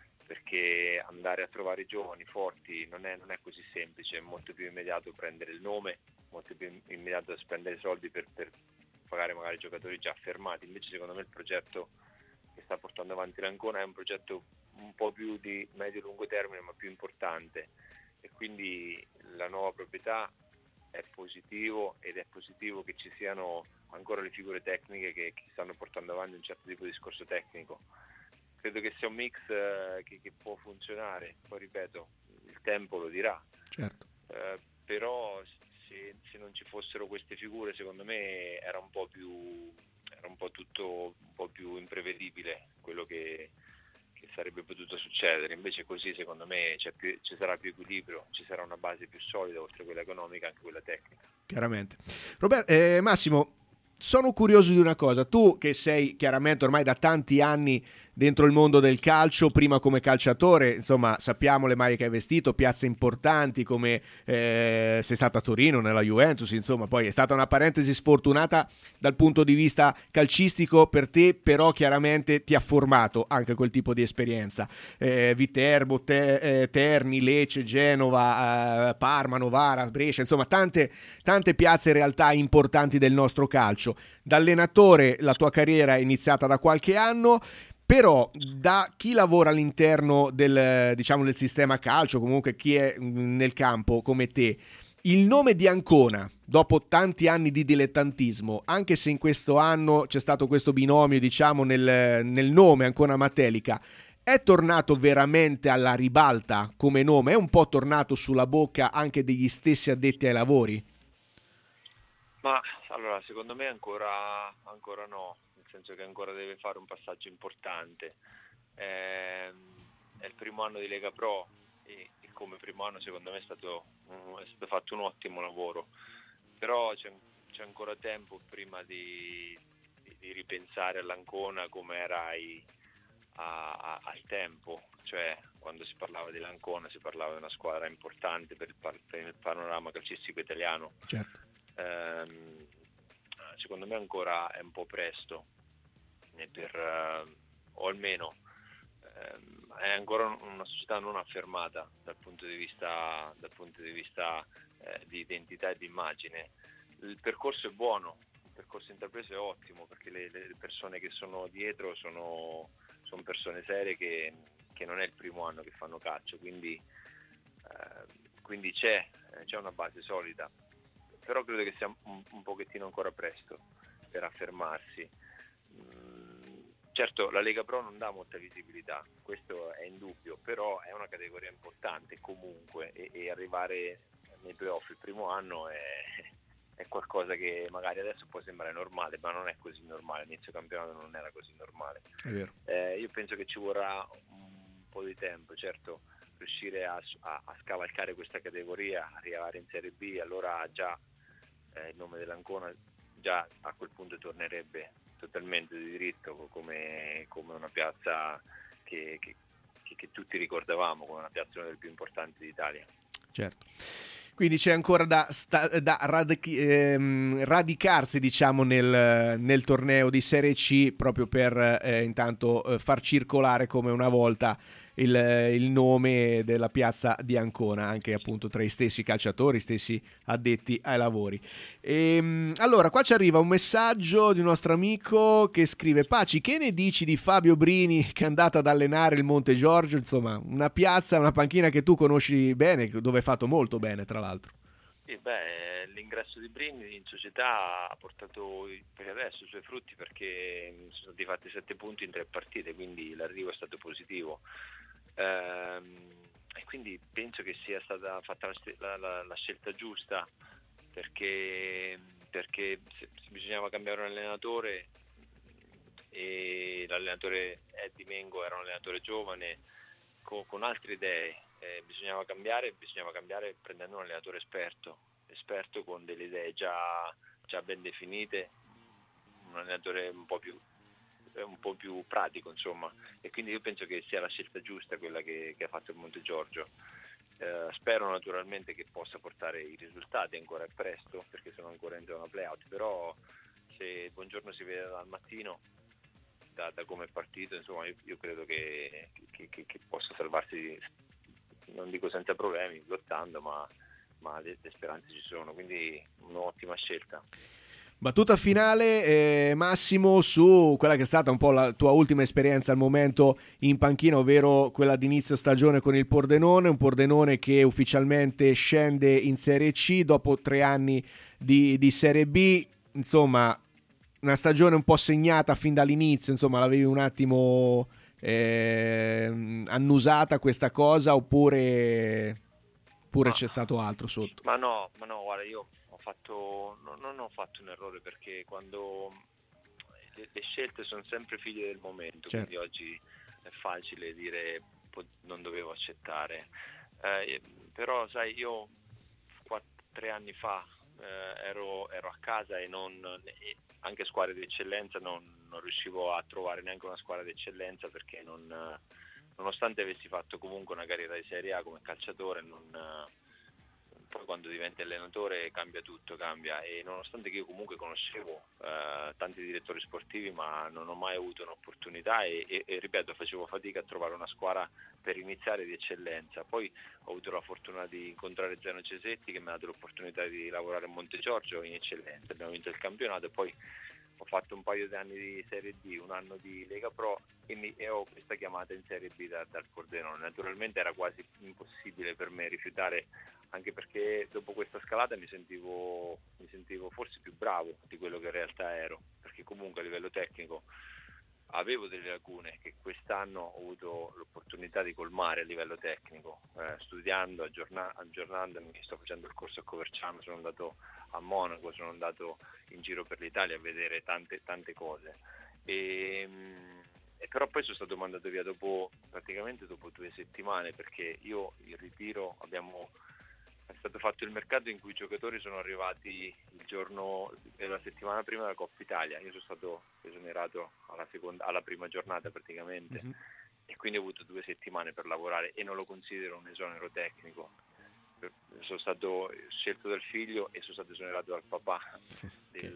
perché andare a trovare i giovani forti non è, non è così semplice, è molto più immediato prendere il nome, molto più immediato spendere soldi per, per pagare magari giocatori già affermati. Invece secondo me il progetto che sta portando avanti l'Ancona è un progetto un po' più di medio-lungo termine, ma più importante, e quindi la nuova proprietà è positivo, ed è positivo che ci siano ancora le figure tecniche che, che stanno portando avanti un certo tipo di discorso tecnico. Credo che sia un mix eh, che, che può funzionare, poi ripeto, il tempo lo dirà. Certo. Eh, però se, se non ci fossero queste figure, secondo me era un po' più era un po' tutto un po' più imprevedibile quello che, che sarebbe potuto succedere. Invece così secondo me c'è più, ci sarà più equilibrio, ci sarà una base più solida, oltre a quella economica anche quella tecnica. Chiaramente. Robert, eh, Massimo, sono curioso di una cosa. Tu che sei chiaramente ormai da tanti anni dentro il mondo del calcio, prima come calciatore, insomma sappiamo le maglie che hai vestito, piazze importanti come eh, sei stato a Torino nella Juventus, insomma poi è stata una parentesi sfortunata dal punto di vista calcistico per te, però chiaramente ti ha formato anche quel tipo di esperienza. eh, Viterbo, te, eh, Terni, Lecce, Genova, eh, Parma, Novara, Brescia, insomma tante, tante piazze e realtà importanti del nostro calcio. Da allenatore la tua carriera è iniziata da qualche anno, però da chi lavora all'interno del, diciamo, del sistema calcio, comunque chi è nel campo come te, il nome di Ancona, dopo tanti anni di dilettantismo, anche se in questo anno c'è stato questo binomio, diciamo, nel, nel nome Ancona Matelica, è tornato veramente alla ribalta come nome? È un po' tornato sulla bocca anche degli stessi addetti ai lavori? Ma allora, secondo me ancora, ancora no, nel senso che ancora deve fare un passaggio importante. Eh, è il primo anno di Lega Pro e, e come primo anno secondo me è stato, è stato fatto un ottimo lavoro, però c'è, c'è ancora tempo prima di, di, di ripensare all'Ancona come era ai, a, a, al tempo, cioè quando si parlava dell'Ancona si parlava di una squadra importante per il, per il panorama calcistico italiano. Certo. Ehm, secondo me ancora è un po' presto per, eh, o almeno ehm, è ancora una società non affermata dal punto di vista dal punto di vista eh, di identità e di immagine. Il percorso è buono, il percorso intrapreso è ottimo, perché le, le persone che sono dietro sono, sono persone serie che, che non è il primo anno che fanno calcio, quindi eh, quindi c'è, c'è una base solida, però credo che sia un, un pochettino ancora presto per affermarsi. Mm, certo, la Lega Pro non dà molta visibilità, questo è indubbio, però è una categoria importante comunque, e, e arrivare nei playoff il primo anno è, è qualcosa che magari adesso può sembrare normale, ma non è così normale. Inizio campionato non era così normale. È vero. Eh, io penso che ci vorrà un po' di tempo, certo, riuscire a, a, a scavalcare questa categoria, arrivare in Serie B, allora già eh, il nome dell'Ancona già a quel punto tornerebbe totalmente di diritto come, come una piazza che, che, che, che tutti ricordavamo come una piazza una delle più importanti d'Italia. Certo. Quindi c'è ancora da, sta, da radic- ehm, radicarsi, diciamo, nel, nel torneo di Serie C, proprio per eh, intanto eh, far circolare come una volta il, il nome della piazza di Ancona, anche appunto tra i stessi calciatori, stessi addetti ai lavori. E, allora, qua ci arriva un messaggio di un nostro amico che scrive: Paci, che ne dici di Fabio Brini che è andato ad allenare il Monte Giorgio? Insomma, una piazza, una panchina che tu conosci bene, dove hai fatto molto bene, tra l'altro. Sì, beh, l'ingresso di Brini in società ha portato per adesso i suoi frutti, perché sono stati fatti sette punti in tre partite, quindi l'arrivo è stato positivo. Ehm, e quindi penso che sia stata fatta la, la, la scelta giusta, perché, perché se, se bisognava cambiare un allenatore, e l'allenatore Eddie Mengo era un allenatore giovane con, con altre idee, eh, bisognava cambiare bisognava cambiare prendendo un allenatore esperto esperto con delle idee già, già ben definite, un allenatore un po' più un po' più pratico, insomma, e quindi io penso che sia la scelta giusta quella che, che ha fatto il Monte Giorgio. Eh, spero naturalmente che possa portare i risultati, ancora è presto perché sono ancora in zona playout, però se Buongiorno si vede dal mattino, da, da come è partito, insomma, io, io credo che, che, che, che possa salvarsi, non dico senza problemi, lottando, ma, ma le, le speranze ci sono, quindi un'ottima scelta. Battuta finale, eh, Massimo, su quella che è stata un po' la tua ultima esperienza al momento in panchina, ovvero quella di inizio stagione con il Pordenone, un Pordenone che ufficialmente scende in Serie C dopo tre anni di, di Serie B, insomma una stagione un po' segnata fin dall'inizio, insomma l'avevi un attimo eh, annusata questa cosa, oppure, oppure no. C'è stato altro sotto? Ma no, ma no, guarda, io ho fatto, no, non ho fatto un errore, perché quando le, le scelte sono sempre figlie del momento, certo. Quindi oggi è facile dire non dovevo accettare, eh, però sai, io quattro, tre anni fa eh, ero, ero a casa e non, anche squadre di eccellenza non, non riuscivo a trovare neanche una squadra di eccellenza, perché non, nonostante avessi fatto comunque una carriera di Serie A come calciatore, non poi quando diventi allenatore cambia tutto, cambia, e nonostante che io comunque conoscevo eh, tanti direttori sportivi, ma non ho mai avuto un'opportunità e, e, e ripeto, facevo fatica a trovare una squadra per iniziare di eccellenza. Poi ho avuto la fortuna di incontrare Zeno Cesetti, che mi ha dato l'opportunità di lavorare a Monte Giorgio in eccellenza, abbiamo vinto il campionato, e poi ho fatto un paio di anni di Serie D, un anno di Lega Pro, e, mi, e ho questa chiamata in Serie B da, dal Pordenone. Naturalmente era quasi impossibile per me rifiutare, anche perché dopo questa scalata mi sentivo, mi sentivo forse più bravo di quello che in realtà ero, perché comunque a livello tecnico avevo delle lacune che quest'anno ho avuto l'opportunità di colmare a livello tecnico, eh, studiando, aggiorna- aggiornandomi, sto facendo il corso a Coverciano, sono andato a Monaco, sono andato in giro per l'Italia a vedere tante, tante cose, e, e però poi sono stato mandato via dopo, praticamente dopo due settimane, perché io il ritiro abbiamo... è stato fatto il mercato in cui i giocatori sono arrivati il giorno della settimana prima della Coppa Italia. Io sono stato esonerato alla, seconda, alla prima giornata praticamente, mm-hmm. e quindi ho avuto due settimane per lavorare, e non lo considero un esonero tecnico. Sono stato scelto dal figlio e sono stato esonerato dal papà del,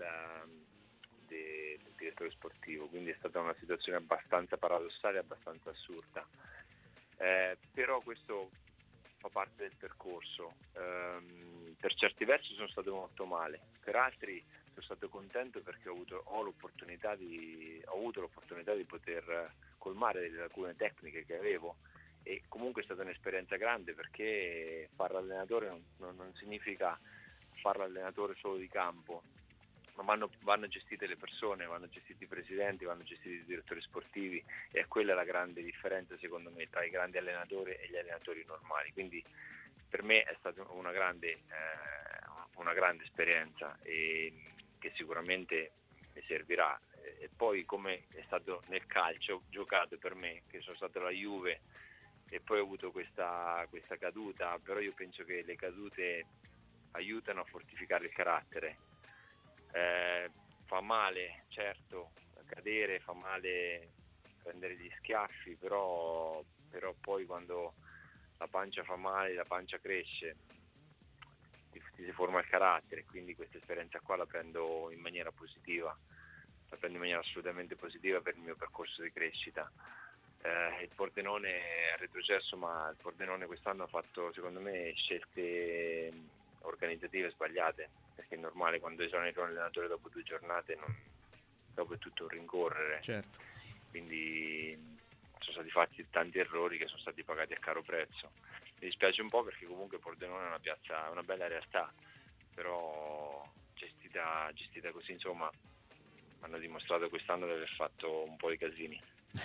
del direttore sportivo, quindi è stata una situazione abbastanza paradossale, abbastanza assurda, eh, però questo fa parte del percorso. Um, per certi versi sono stato molto male, per altri sono stato contento, perché ho avuto, ho l'opportunità di, ho avuto l'opportunità di poter colmare delle lacune tecniche che avevo, e comunque è stata un'esperienza grande, perché fare l'allenatore non, non, non significa fare l'allenatore solo di campo, ma vanno, vanno gestite le persone, vanno gestiti i presidenti, vanno gestiti i direttori sportivi, e quella è la grande differenza secondo me tra i grandi allenatori e gli allenatori normali. Quindi per me è stata una grande, eh, una grande esperienza, e che sicuramente mi servirà. E poi, come è stato nel calcio giocato per me, che sono stato la Juve e poi ho avuto questa, questa caduta, però io penso che le cadute aiutano a fortificare il carattere. Eh, fa male, certo, cadere fa male, prendere gli schiaffi, però, però poi quando la pancia fa male, la pancia cresce, ti, ti si forma il carattere, quindi questa esperienza qua la prendo in maniera positiva, la prendo in maniera assolutamente positiva per il mio percorso di crescita. Eh, il Pordenone è retrocesso, ma il Pordenone quest'anno ha fatto secondo me scelte organizzative sbagliate, perché è normale quando esoneri un allenatore dopo due giornate, non, dopo è tutto un rincorrere. Certo. Quindi sono stati fatti tanti errori che sono stati pagati a caro prezzo. Mi dispiace un po', perché comunque Pordenone è una piazza, una bella realtà, però gestita, gestita così, insomma, hanno dimostrato quest'anno di aver fatto un po' di casini.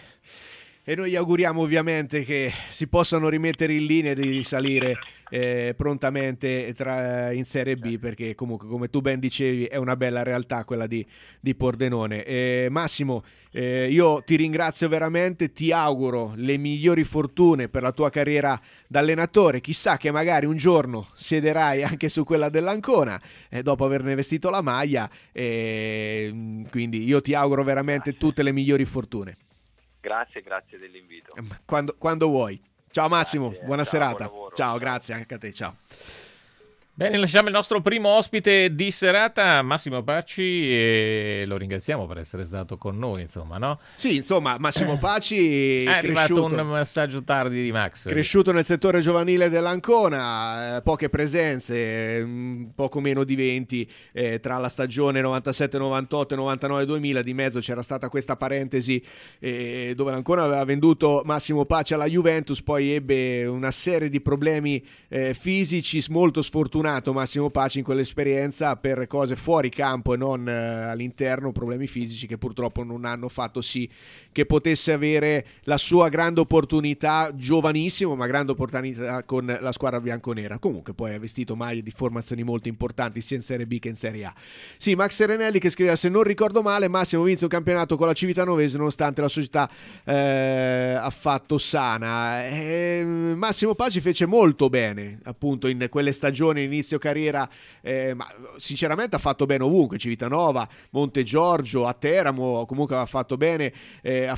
E noi gli auguriamo ovviamente che si possano rimettere in linea e di risalire eh, prontamente tra, in Serie B, perché comunque, come tu ben dicevi, è una bella realtà quella di, di Pordenone. Eh, Massimo, eh, io ti ringrazio veramente, ti auguro le migliori fortune per la tua carriera da allenatore. Chissà che magari un giorno siederai anche su quella dell'Ancona eh, dopo averne vestito la maglia, eh, quindi io ti auguro veramente tutte le migliori fortune. Grazie, grazie dell'invito. Quando, quando vuoi. Ciao Massimo, Grazie, buona ciao, serata. buon lavoro, ciao, ciao. grazie anche a te, ciao. Bene, lasciamo il nostro primo ospite di serata, Massimo Pacci, e lo ringraziamo per essere stato con noi, insomma, no? Sì, insomma, Massimo Pacci è arrivato cresciuto, un messaggio tardi di Max. cresciuto nel settore giovanile dell'Ancona, eh, poche presenze, eh, poco meno di venti eh, tra la stagione novantasette novantotto e novantanove duemila. Di mezzo c'era stata questa parentesi eh, dove l'Ancona aveva venduto Massimo Pacci alla Juventus, poi ebbe una serie di problemi eh, fisici, molto sfortunato Massimo Pacci in quell'esperienza per cose fuori campo e non eh, all'interno, problemi fisici che purtroppo non hanno fatto sì che potesse avere la sua grande opportunità, giovanissimo ma grande opportunità con la squadra bianconera. Comunque poi ha vestito maglie di formazioni molto importanti sia in Serie B che in Serie A. Sì, Max Serenelli che scriveva: se non ricordo male Massimo vinse un campionato con la Civitanovese nonostante la società eh, affatto sana. eh, Massimo Pacci fece molto bene appunto in quelle stagioni, inizio carriera, eh, ma sinceramente ha fatto bene ovunque, Civitanova, Montegiorgio, a Teramo comunque aveva fatto bene, eh, a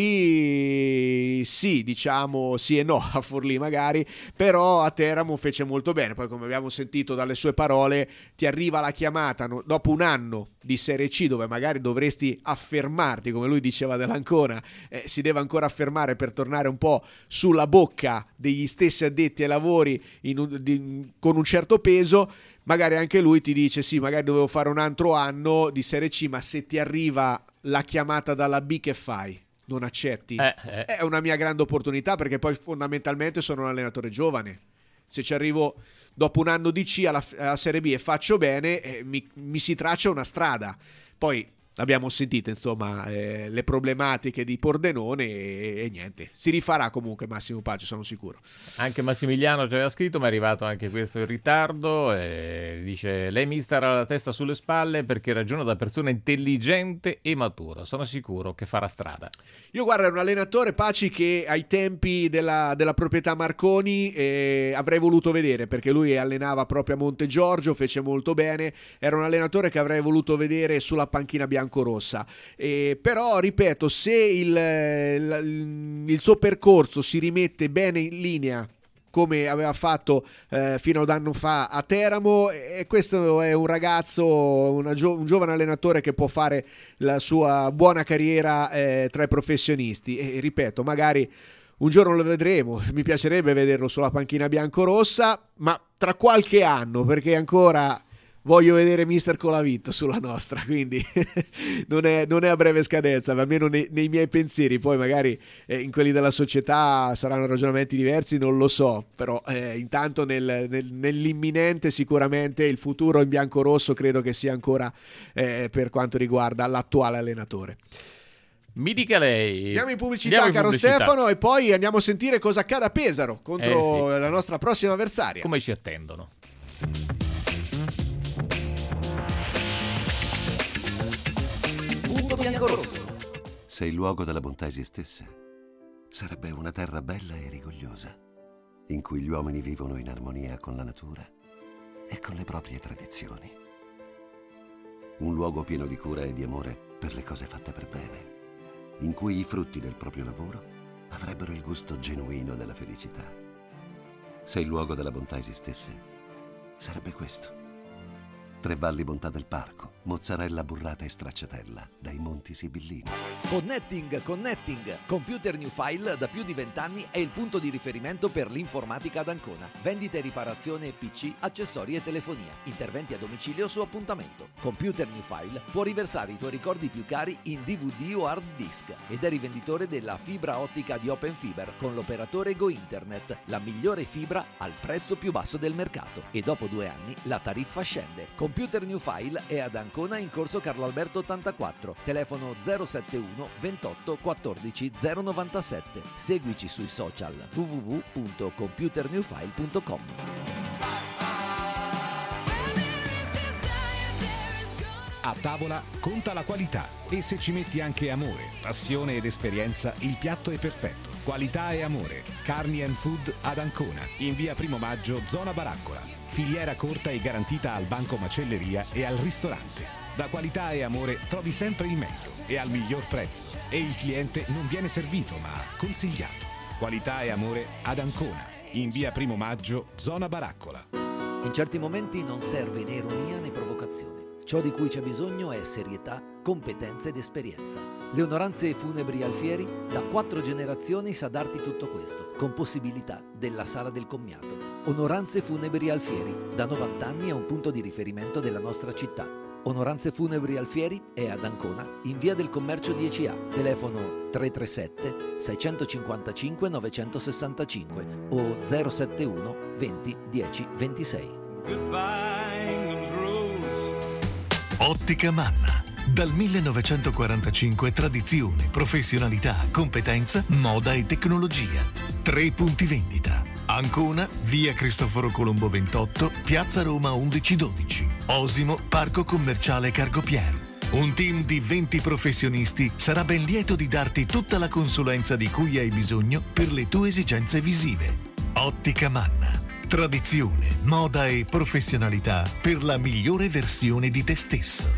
Forlì sì, diciamo sì e no, a Forlì magari, però a Teramo fece molto bene. Poi, come abbiamo sentito dalle sue parole, ti arriva la chiamata no, dopo un anno di Serie C dove magari dovresti affermarti, come lui diceva dell'Ancona, eh, si deve ancora affermare per tornare un po' sulla bocca degli stessi addetti ai lavori in un, di, con un certo peso. Magari anche lui ti dice sì, magari dovevo fare un altro anno di Serie C, ma se ti arriva la chiamata dalla B che fai? Non accetti? Eh, eh. È una mia grande opportunità, perché poi fondamentalmente sono un allenatore giovane. Se ci arrivo dopo un anno di C alla, alla Serie B e faccio bene, eh, mi, mi si traccia una strada. Poi abbiamo sentito insomma eh, le problematiche di Pordenone e, e niente, si rifarà comunque Massimo Pacci, sono sicuro. Anche Massimiliano ci aveva scritto, ma è arrivato anche questo in ritardo, e dice: lei mister ha la testa sulle spalle perché ragiona da persona intelligente e matura, sono sicuro che farà strada. Io guarda, è un allenatore Pacci che ai tempi della, della proprietà Marconi eh, avrei voluto vedere, perché lui allenava proprio a Montegiorgio, fece molto bene, era un allenatore che avrei voluto vedere sulla panchina biancorossa, eh, però ripeto, se il, il, il suo percorso si rimette bene in linea come aveva fatto eh, fino ad un anno fa a Teramo, e questo è un ragazzo, una gio- un giovane allenatore che può fare la sua buona carriera eh, tra i professionisti, e ripeto, magari un giorno lo vedremo, mi piacerebbe vederlo sulla panchina biancorossa, ma tra qualche anno, perché ancora voglio vedere mister Colavitto sulla nostra, quindi non, è, non è a breve scadenza, almeno nei, nei miei pensieri. Poi magari eh, in quelli della società saranno ragionamenti diversi, non lo so, però eh, intanto nel, nel, nell'imminente sicuramente il futuro in biancorosso credo che sia ancora eh, per quanto riguarda l'attuale allenatore. Mi dica lei. Andiamo in pubblicità, Andiamo in caro pubblicità. Stefano, e poi andiamo a sentire cosa accade a Pesaro contro Eh, sì. la nostra prossima avversaria. Come ci attendono? Punto biancorosso. Se il luogo della bontà esistesse, sarebbe una terra bella e rigogliosa, in cui gli uomini vivono in armonia con la natura e con le proprie tradizioni. Un luogo pieno di cura e di amore per le cose fatte per bene, in cui i frutti del proprio lavoro avrebbero il gusto genuino della felicità. Se il luogo della bontà esistesse, sarebbe questo. Tre Valli Bontà del Parco, mozzarella burrata e stracciatella dai Monti Sibillini. Connecting, Connecting. Computer New File da più di vent'anni è il punto di riferimento per l'informatica ad Ancona. Vendita e riparazione P C, accessori e telefonia. Interventi a domicilio su appuntamento. Computer New File può riversare i tuoi ricordi più cari in D V D o hard disk ed è rivenditore della fibra ottica di Open Fiber con l'operatore Go Internet, la migliore fibra al prezzo più basso del mercato. E dopo due anni la tariffa scende. Computer New File è ad Ancona in corso Carlo Alberto ottantaquattro, telefono zero settantuno ventotto quattordici zero novantasette. Seguici sui social w w w punto computer new file punto com. A tavola conta la qualità e se ci metti anche amore, passione ed esperienza, il piatto è perfetto. Qualità e amore. Carni and Food ad Ancona, in via Primo Maggio, zona Baraccola. Filiera corta e garantita al banco macelleria e al ristorante. Da qualità e amore trovi sempre il meglio e al miglior prezzo. E il cliente non viene servito ma consigliato. Qualità e amore ad Ancona, in via Primo Maggio, zona Baraccola. In certi momenti non serve né ironia né provocazione. Ciò di cui c'è bisogno è serietà, competenza ed esperienza. Le Onoranze Funebri Alfieri da quattro generazioni sa darti tutto questo, con possibilità della sala del commiato. Onoranze Funebri Alfieri, da novanta anni è un punto di riferimento della nostra città. Onoranze Funebri Alfieri è ad Ancona, in via del Commercio dieci A, telefono tre tre sette sei cinque nove sei cinque o zero settantuno venti dieci ventisei. Ottica Manna. Dal millenovecentoquarantacinque tradizione, professionalità, competenza, moda e tecnologia. Tre punti vendita. Ancona, via Cristoforo Colombo ventotto, piazza Roma undici dodici. Osimo, parco commerciale Cargopier. Un team di venti professionisti sarà ben lieto di darti tutta la consulenza di cui hai bisogno per le tue esigenze visive. Ottica Manna. Tradizione, moda e professionalità per la migliore versione di te stesso.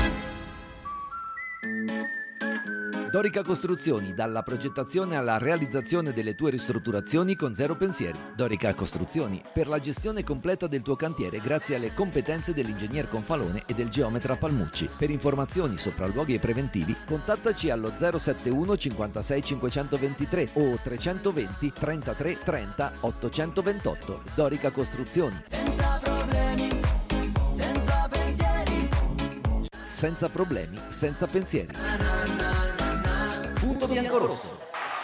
Dorica Costruzioni, dalla progettazione alla realizzazione delle tue ristrutturazioni con zero pensieri. Dorica Costruzioni, per la gestione completa del tuo cantiere grazie alle competenze dell'ingegner Confalone e del geometra Palmucci. Per informazioni, sopralluoghi e preventivi, contattaci allo zero settantuno cinquantasei cinquecentoventitré o trecentoventi trentatré trenta ottocentoventotto. Dorica Costruzioni. Senza problemi, senza pensieri. Senza problemi, senza pensieri. Punto biancorosso.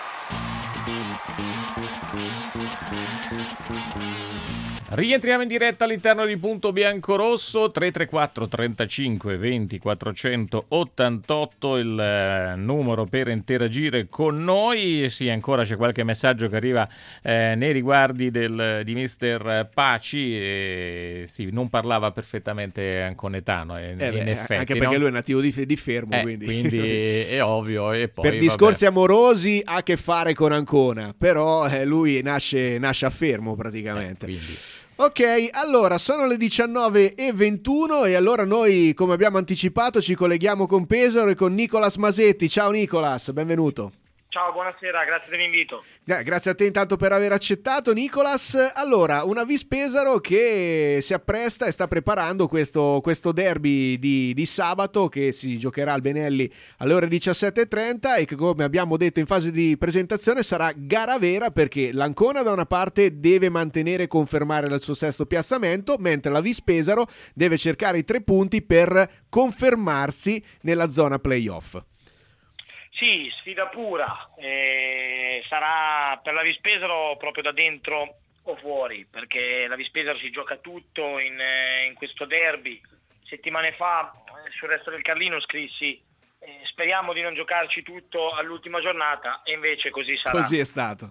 Rientriamo in diretta all'interno di Punto Biancorosso. Tre tre quattro trentacinque venti quattrocentottantotto il eh, numero per interagire con noi. Sì, ancora c'è qualche messaggio che arriva eh, nei riguardi del, di mister Paci. E, sì, non parlava perfettamente anconetano eh, eh in beh, effetti, anche perché no? lui è nativo di, di Fermo, Eh, quindi, quindi è ovvio. E poi, per discorsi vabbè. amorosi ha a che fare con Ancona, però eh, lui nasce, nasce a Fermo praticamente. Eh, quindi. Ok, allora sono le diciannove e ventuno e allora noi, come abbiamo anticipato, ci colleghiamo con Pesaro e con Nicolas Masetti. Ciao Nicolas, benvenuto. Ciao, buonasera, grazie dell'invito. Eh, grazie a te intanto per aver accettato, Nicolas. Allora, una Vis Pesaro che si appresta e sta preparando questo, questo derby di, di sabato che si giocherà al Benelli alle ore diciassette e trenta e che, come abbiamo detto in fase di presentazione, sarà gara vera perché l'Ancona da una parte deve mantenere e confermare il suo sesto piazzamento, mentre la Vis Pesaro deve cercare i tre punti per confermarsi nella zona playoff. Sì, sfida pura, eh, sarà per la Vis Pesaro proprio da dentro o fuori, perché la Vis Pesaro si gioca tutto in, eh, in questo derby. Settimane fa eh, sul Resto del Carlino scrissi eh, speriamo di non giocarci tutto all'ultima giornata e invece così sarà. Così è stato.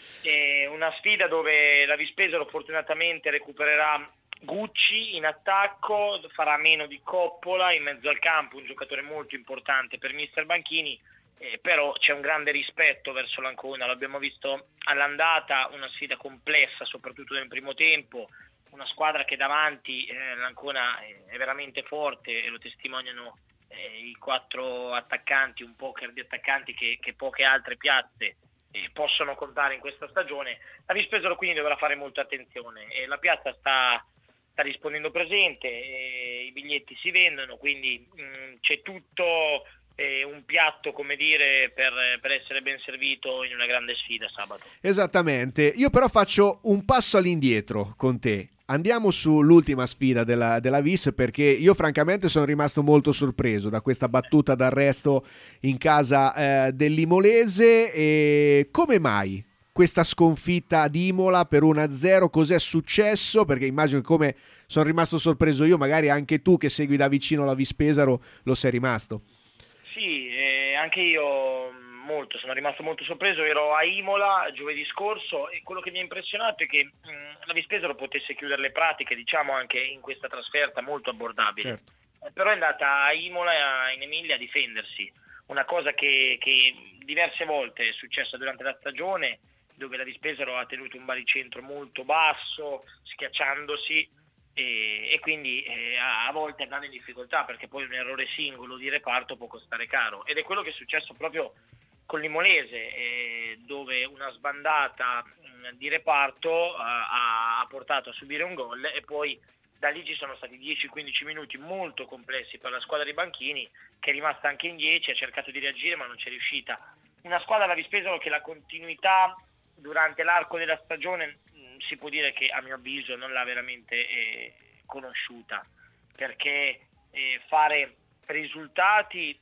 È una sfida dove la Vis Pesaro fortunatamente recupererà Gucci in attacco, farà meno di Coppola in mezzo al campo, un giocatore molto importante per mister Banchini. Eh, però c'è un grande rispetto verso l'Ancona, l'abbiamo visto all'andata, una sfida complessa soprattutto nel primo tempo, una squadra che davanti eh, l'Ancona è, è veramente forte e lo testimoniano eh, i quattro attaccanti, un poker di attaccanti che, che poche altre piazze eh, possono contare in questa stagione. La Vis Pesaro quindi dovrà fare molta attenzione e la piazza sta, sta rispondendo presente, eh, i biglietti si vendono, quindi mh, c'è tutto eh, un piatto, come dire, per, per essere ben servito in una grande sfida sabato. Esattamente, io però faccio un passo all'indietro con te. Andiamo sull'ultima sfida della, della Vis, perché io francamente sono rimasto molto sorpreso da questa battuta d'arresto in casa eh, dell'Imolese. E come mai questa sconfitta ad Imola per uno a zero? Cos'è successo? Perché immagino che come sono rimasto sorpreso io, magari anche tu che segui da vicino la Vis Pesaro lo sei rimasto. Sì, eh, anche io molto, sono rimasto molto sorpreso, ero a Imola giovedì scorso e quello che mi ha impressionato è che mh, la Vis Pesaro potesse chiudere le pratiche, diciamo anche in questa trasferta molto abbordabile, certo. eh, però è andata a Imola, in Emilia, a difendersi, una cosa che, che diverse volte è successa durante la stagione, dove la Vis Pesaro ha tenuto un baricentro molto basso, schiacciandosi, e, e quindi eh, a, a volte andando in difficoltà, perché poi un errore singolo di reparto può costare caro, ed è quello che è successo proprio con l'Imolese, eh, dove una sbandata mh, di reparto uh, ha, ha portato a subire un gol, e poi da lì ci sono stati dieci quindici minuti molto complessi per la squadra di Banchini, che è rimasta anche in dieci, ha cercato di reagire ma non c'è riuscita. Una squadra, la Vis Pesaro, che la continuità durante l'arco della stagione mh, si può dire che a mio avviso non l'ha veramente eh, conosciuta, perché eh, fare risultati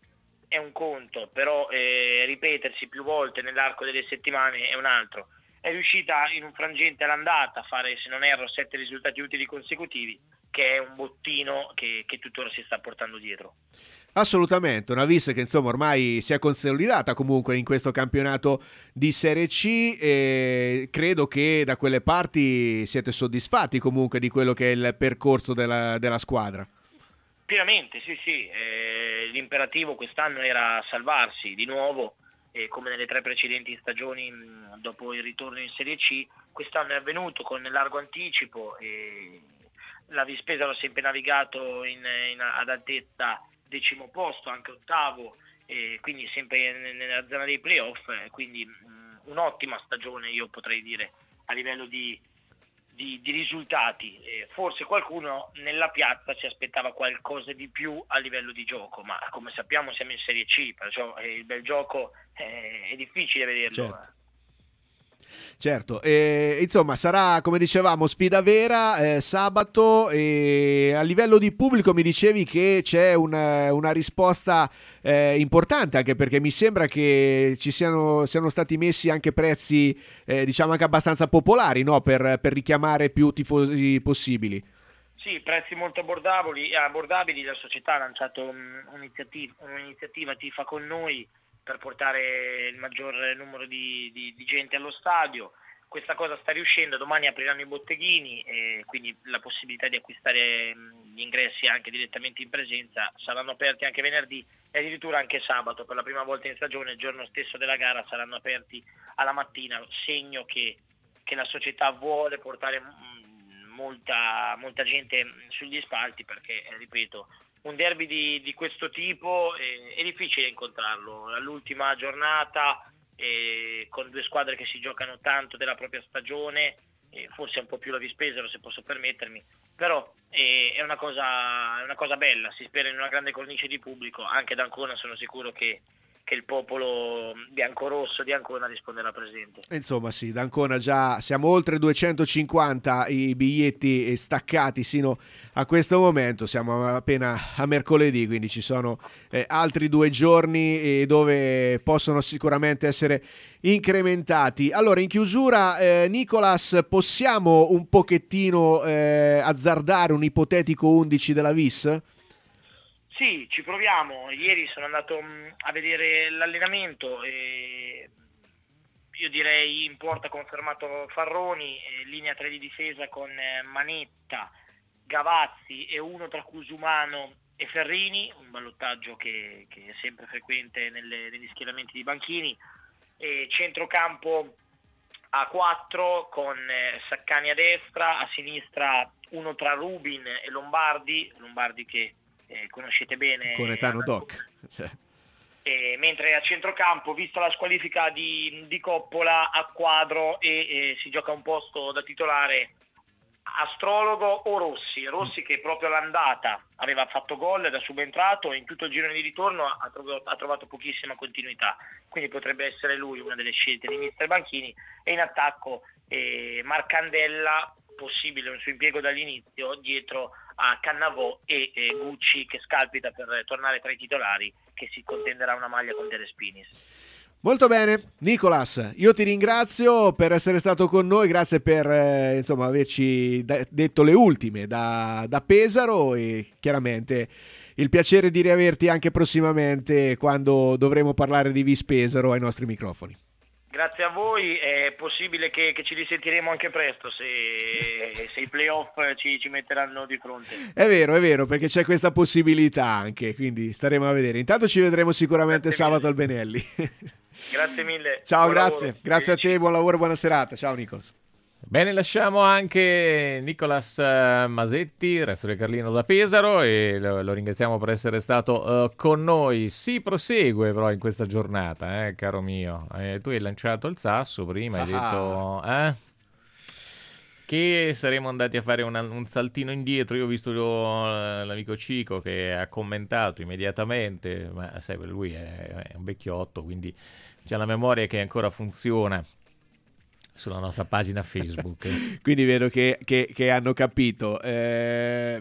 è un conto, però eh, ripetersi più volte nell'arco delle settimane è un altro. È riuscita in un frangente all'andata a fare, se non erro, sette risultati utili consecutivi, che è un bottino che, che tuttora si sta portando dietro. Assolutamente, una Vis che insomma ormai si è consolidata comunque in questo campionato di Serie C, e credo che da quelle parti siete soddisfatti comunque di quello che è il percorso della, della squadra. Pienamente, sì sì, eh, l'imperativo quest'anno era salvarsi di nuovo, eh, come nelle tre precedenti stagioni mh, dopo il ritorno in Serie C. Quest'anno è avvenuto con largo anticipo, e la Vis Pesaro ha sempre navigato in, in, ad altezza decimo posto, anche ottavo, e quindi sempre nella zona dei playoff, eh, quindi mh, un'ottima stagione, io potrei dire, a livello di Di, di risultati. Eh, forse qualcuno nella piazza si aspettava qualcosa di più a livello di gioco, ma come sappiamo siamo in Serie C, perciò eh, il bel gioco eh, è difficile vederlo. Certo. Certo, e, insomma sarà, come dicevamo, sfida vera eh, sabato, e a livello di pubblico mi dicevi che c'è una, una risposta eh, importante, anche perché mi sembra che ci siano, siano stati messi anche prezzi eh, diciamo anche abbastanza popolari, no? per, per richiamare più tifosi possibili. Sì, prezzi molto abbordabili, abbordabili. La società ha lanciato um, un'iniziativa, un'iniziativa Tifa con noi, per portare il maggior numero di, di, di gente allo stadio. Questa cosa sta riuscendo, domani apriranno i botteghini e quindi la possibilità di acquistare gli ingressi anche direttamente in presenza. Saranno aperti anche venerdì e addirittura anche sabato, per la prima volta in stagione, il giorno stesso della gara saranno aperti alla mattina, segno che, che la società vuole portare molta, molta gente sugli spalti, perché, ripeto, un derby di, di questo tipo è, è difficile incontrarlo. All'ultima giornata eh, con due squadre che si giocano tanto della propria stagione, eh, forse un po' più la Vispesaro se posso permettermi, però eh, è una cosa, è una cosa bella, si spera in una grande cornice di pubblico. Anche da Ancona sono sicuro che che il popolo biancorosso di Ancona risponderà presente. Insomma sì, da Ancona già siamo oltre duecentocinquanta i biglietti staccati sino a questo momento, siamo appena a mercoledì, quindi ci sono eh, altri due giorni eh, dove possono sicuramente essere incrementati. Allora, in chiusura, eh, Nicolas, possiamo un pochettino eh, azzardare un ipotetico undici della Vis? Sì, ci proviamo. Ieri sono andato mh, a vedere l'allenamento e io direi in porta confermato Farroni, eh, linea tre di difesa con eh, Manetta, Gavazzi e uno tra Cusumano e Ferrini, un ballottaggio che, che è sempre frequente nelle, negli schieramenti di Banchini, e centrocampo a quattro con eh, Saccani a destra, a sinistra uno tra Rubin e Lombardi, Lombardi che Eh, conoscete bene, con Etano Doc, cioè. eh, mentre a centrocampo, vista la squalifica di, di Coppola, a quadro e eh, si gioca un posto da titolare Astrologo o Rossi Rossi che proprio all'andata aveva fatto gol da subentrato e in tutto il girone di ritorno ha trovato, ha trovato pochissima continuità, quindi potrebbe essere lui una delle scelte di mister Banchini. E in attacco eh, Marcandella, possibile un suo impiego dall'inizio dietro a Cannavò e eh, Gucci che scalpita per tornare tra i titolari, che si contenderà una maglia con De Spinis. Molto bene, Nicolas, io ti ringrazio per essere stato con noi, grazie per eh, insomma averci da- detto le ultime da, da Pesaro, e chiaramente il piacere di riaverti anche prossimamente quando dovremo parlare di Vis Pesaro ai nostri microfoni. Grazie a voi, è possibile che, che ci risentiremo anche presto se, se i playoff ci, ci metteranno di fronte. È vero, è vero, perché c'è questa possibilità anche, quindi staremo a vedere. Intanto ci vedremo sicuramente grazie sabato mille. Al Benelli. Grazie mille. Ciao, buon grazie, lavoro. grazie a te, buon lavoro, buona serata. Ciao Nicolas. Bene, lasciamo anche Nicolas Masetti, resto del Carlino da Pesaro, e lo, lo ringraziamo per essere stato uh, con noi. Si prosegue però in questa giornata, eh, caro mio. Eh, tu hai lanciato il sasso prima, hai detto eh, che saremmo andati a fare una, un saltino indietro. Io ho visto uh, l'amico Cico che ha commentato immediatamente, ma sai, lui è, è un vecchiotto, quindi c'è la memoria che ancora funziona sulla nostra pagina Facebook. Quindi vedo che, che, che hanno capito. Eh,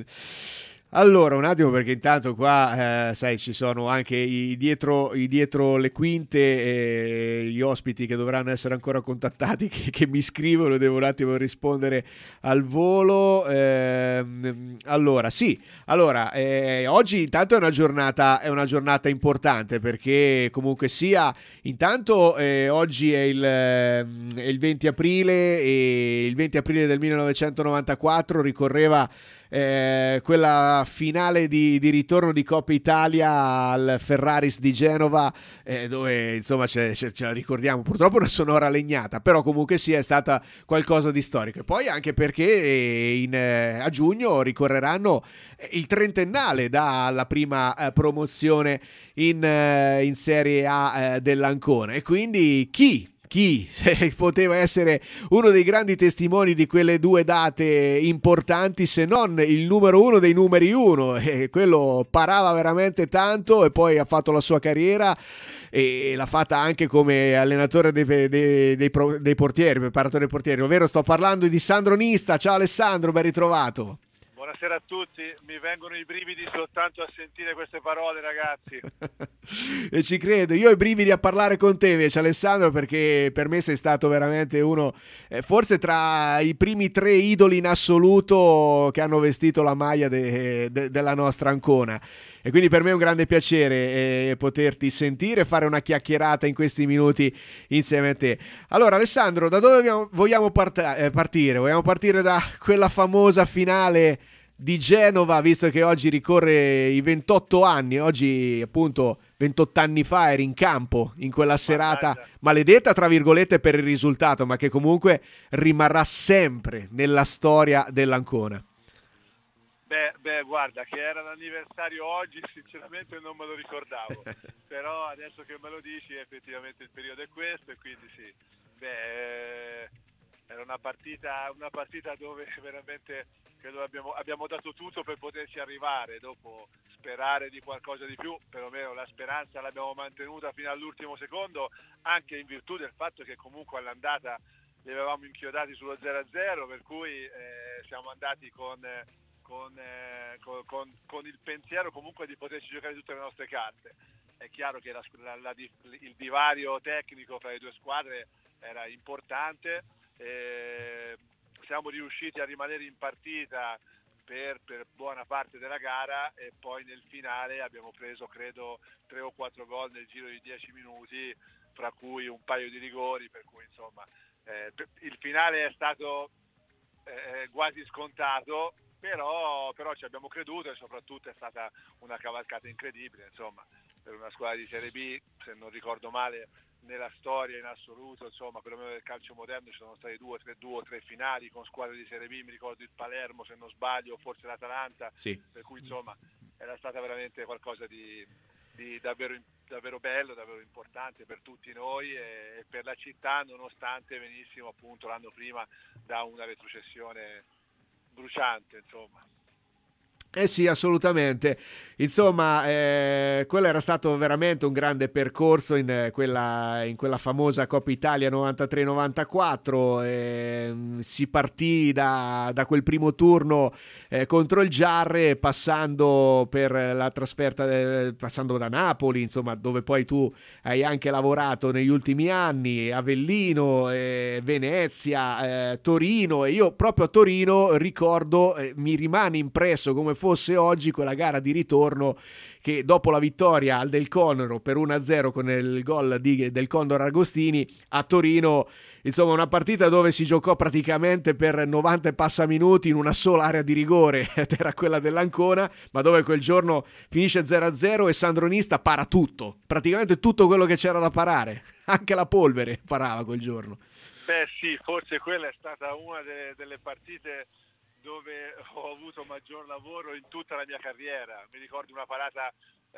allora, un attimo, perché intanto qua, eh, sai, ci sono anche i dietro, i dietro le quinte, eh, gli ospiti che dovranno essere ancora contattati, che, che mi scrivono, devo un attimo rispondere al volo. Eh, allora, sì, allora, eh, oggi intanto è una giornata, è una giornata importante, perché comunque sia, intanto eh, oggi è il, è il venti aprile, e il venti aprile del millenovecentonovantaquattro ricorreva Eh, quella finale di, di ritorno di Coppa Italia al Ferraris di Genova, eh, dove insomma ce, ce, ce la ricordiamo, purtroppo una sonora legnata, però comunque sia, è stata qualcosa di storico. E poi anche perché in, eh, a giugno ricorreranno il trentennale dalla prima eh, promozione in, eh, in Serie A eh, dell'Ancona, e quindi chi Chi poteva essere uno dei grandi testimoni di quelle due date importanti, se non il numero uno dei numeri uno? E quello parava veramente tanto, e poi ha fatto la sua carriera, e l'ha fatta anche come allenatore dei, dei, dei, dei portieri, preparatore dei portieri, ovvero sto parlando di Sandro Nista. Ciao Alessandro, ben ritrovato. Buonasera a tutti, mi vengono i brividi soltanto a sentire queste parole, ragazzi. E ci credo, io ho i brividi a parlare con te invece, Alessandro, perché per me sei stato veramente uno, eh, forse tra i primi tre idoli in assoluto che hanno vestito la maglia de, de, della nostra Ancona. E quindi per me è un grande piacere eh, poterti sentire e fare una chiacchierata in questi minuti insieme a te. Allora Alessandro, da dove vogliamo, vogliamo part- eh, partire? Vogliamo partire da quella famosa finale di Genova, visto che oggi ricorre i ventotto anni, oggi appunto ventotto anni fa eri in campo in quella serata Mannaggia. maledetta tra virgolette per il risultato, ma che comunque rimarrà sempre nella storia dell'Ancona. Beh, beh, guarda, che era l'anniversario oggi, sinceramente non me lo ricordavo, però adesso che me lo dici effettivamente il periodo è questo e quindi sì, beh, eh, era una partita, una partita dove veramente credo abbiamo, abbiamo dato tutto per poterci arrivare, dopo sperare di qualcosa di più, perlomeno la speranza l'abbiamo mantenuta fino all'ultimo secondo, anche in virtù del fatto che comunque all'andata li avevamo inchiodati sullo zero a zero, per cui eh, siamo andati con... Eh, Con, eh, con, con, con il pensiero comunque di poterci giocare tutte le nostre carte. È chiaro che la, la, la, il divario tecnico fra le due squadre era importante, eh, siamo riusciti a rimanere in partita per, per buona parte della gara e poi nel finale abbiamo preso credo tre o quattro gol nel giro di dieci minuti, fra cui un paio di rigori, per cui insomma eh, il finale è stato eh, quasi scontato. Però, però ci abbiamo creduto e soprattutto è stata una cavalcata incredibile, insomma, per una squadra di Serie B, se non ricordo male, nella storia in assoluto, insomma, perlomeno del calcio moderno ci sono stati due, tre, due o tre finali con squadre di Serie B, mi ricordo il Palermo se non sbaglio, forse l'Atalanta, sì. Per cui insomma era stata veramente qualcosa di, di davvero, davvero bello, davvero importante per tutti noi e, e per la città, nonostante venissimo appunto l'anno prima da una retrocessione bruciante, insomma. Eh sì, assolutamente. Insomma, eh, quello era stato veramente un grande percorso in eh, quella, in quella famosa Coppa Italia novantatré novantaquattro. Eh, si partì da, da quel primo turno eh, contro il Giarre, passando per la trasferta, eh, passando da Napoli, insomma, dove poi tu hai anche lavorato negli ultimi anni, Avellino, eh, Venezia, eh, Torino. E io proprio a Torino ricordo, eh, mi rimane impresso come fosse oggi quella gara di ritorno che dopo la vittoria al Del Conoro per uno a zero con il gol di, del Condor Agostini a Torino, insomma una partita dove si giocò praticamente per novanta e passa minuti in una sola area di rigore, era quella dell'Ancona, ma dove quel giorno finisce zero a zero e Sandro Nista para tutto, praticamente tutto quello che c'era da parare, anche la polvere parava quel giorno. Beh sì, forse quella è stata una delle, delle partite dove ho avuto maggior lavoro in tutta la mia carriera. Mi ricordo una parata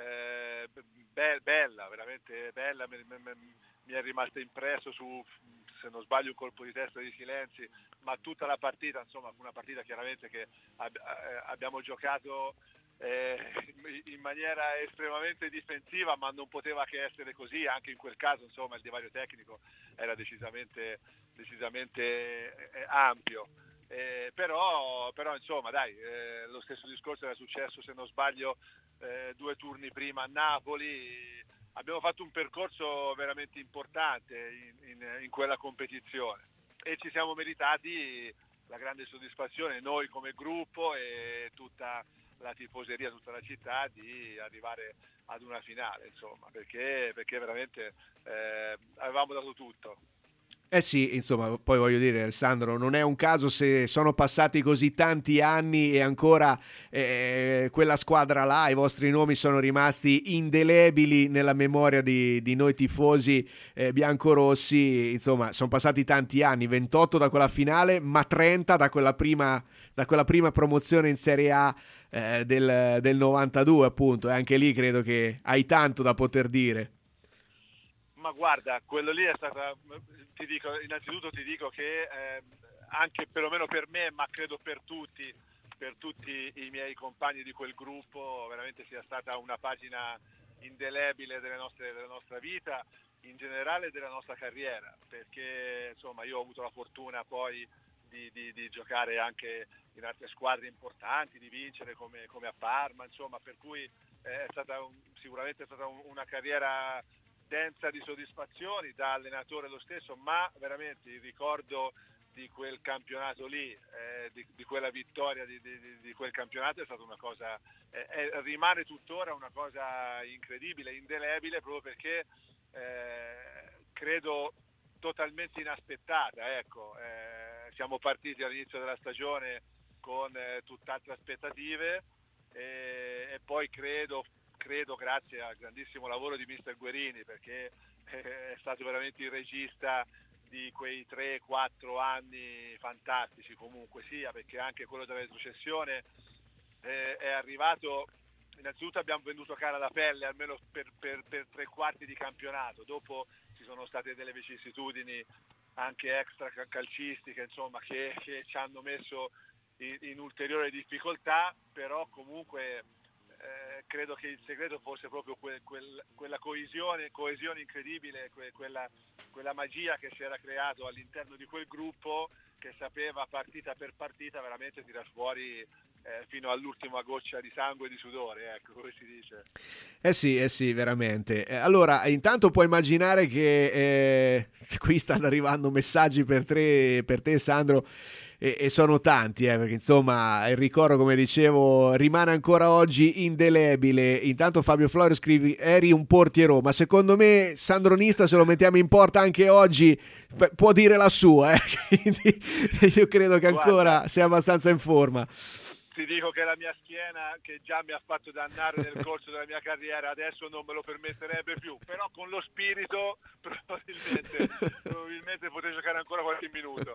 eh, be- bella, veramente bella, mi, mi, mi è rimasta impresso su, se non sbaglio, un colpo di testa di Silenzi, ma tutta la partita, insomma, una partita chiaramente che ab- abbiamo giocato eh, in maniera estremamente difensiva, ma non poteva che essere così, anche in quel caso, insomma, il divario tecnico era decisamente, decisamente eh, ampio. Eh, però, però insomma dai, eh, lo stesso discorso era successo, se non sbaglio, eh, due turni prima a Napoli. Abbiamo fatto un percorso veramente importante in, in, in quella competizione e ci siamo meritati la grande soddisfazione, noi come gruppo e tutta la tifoseria, tutta la città, di arrivare ad una finale, insomma, perché, perché veramente eh, avevamo dato tutto. Eh sì, insomma, poi voglio dire, Alessandro, non è un caso se sono passati così tanti anni e ancora eh, quella squadra là, i vostri nomi sono rimasti indelebili nella memoria di, di noi tifosi eh, biancorossi. Insomma, sono passati tanti anni, ventotto da quella finale, ma trenta da quella prima, da quella prima promozione in Serie A eh, del, del novantadue, appunto, e anche lì credo che hai tanto da poter dire. Ma guarda, quello lì è stata, ti dico, innanzitutto ti dico che eh, anche perlomeno per me, ma credo per tutti, per tutti i miei compagni di quel gruppo, veramente sia stata una pagina indelebile delle nostre, della nostra vita, in generale della nostra carriera, perché insomma io ho avuto la fortuna poi di, di, di giocare anche in altre squadre importanti, di vincere come, come a Parma, insomma, per cui eh, è stata un, sicuramente è stata un, una carriera densa di soddisfazioni da allenatore lo stesso, ma veramente il ricordo di quel campionato lì, eh, di, di quella vittoria di, di, di quel campionato è stata una cosa, eh, è, rimane tuttora una cosa incredibile, indelebile, proprio perché eh, credo totalmente inaspettata. Ecco, eh, siamo partiti all'inizio della stagione con eh, tutt'altre aspettative e, e poi credo credo grazie al grandissimo lavoro di mister Guerini, perché è stato veramente il regista di quei tre quattro anni fantastici, comunque sia, perché anche quello della retrocessione eh, è arrivato, innanzitutto abbiamo venduto cara la pelle almeno per, per, per tre quarti di campionato, dopo ci sono state delle vicissitudini anche extra calcistiche, insomma, che, che ci hanno messo in, in ulteriore difficoltà, però comunque eh, credo che il segreto fosse proprio quel, quel, quella coesione, coesione incredibile, que, quella, quella magia che si era creato all'interno di quel gruppo, che sapeva partita per partita veramente tirar fuori eh, fino all'ultima goccia di sangue e di sudore, ecco, come si dice. Eh sì, eh sì, veramente. Eh, allora, intanto puoi immaginare che eh, qui stanno arrivando messaggi per te, per te Sandro, e, e sono tanti, eh, perché insomma il ricordo, come dicevo, rimane ancora oggi indelebile. Intanto Fabio Florio scrive: eri un portiero, ma secondo me Sandro Nista, se lo mettiamo in porta anche oggi, p- può dire la sua, eh? Quindi io credo che ancora Guarda, sia abbastanza in forma. Ti dico che la mia schiena, che già mi ha fatto dannare nel corso della mia carriera, adesso non me lo permetterebbe più, però con lo spirito probabilmente, probabilmente potrei giocare ancora qualche minuto.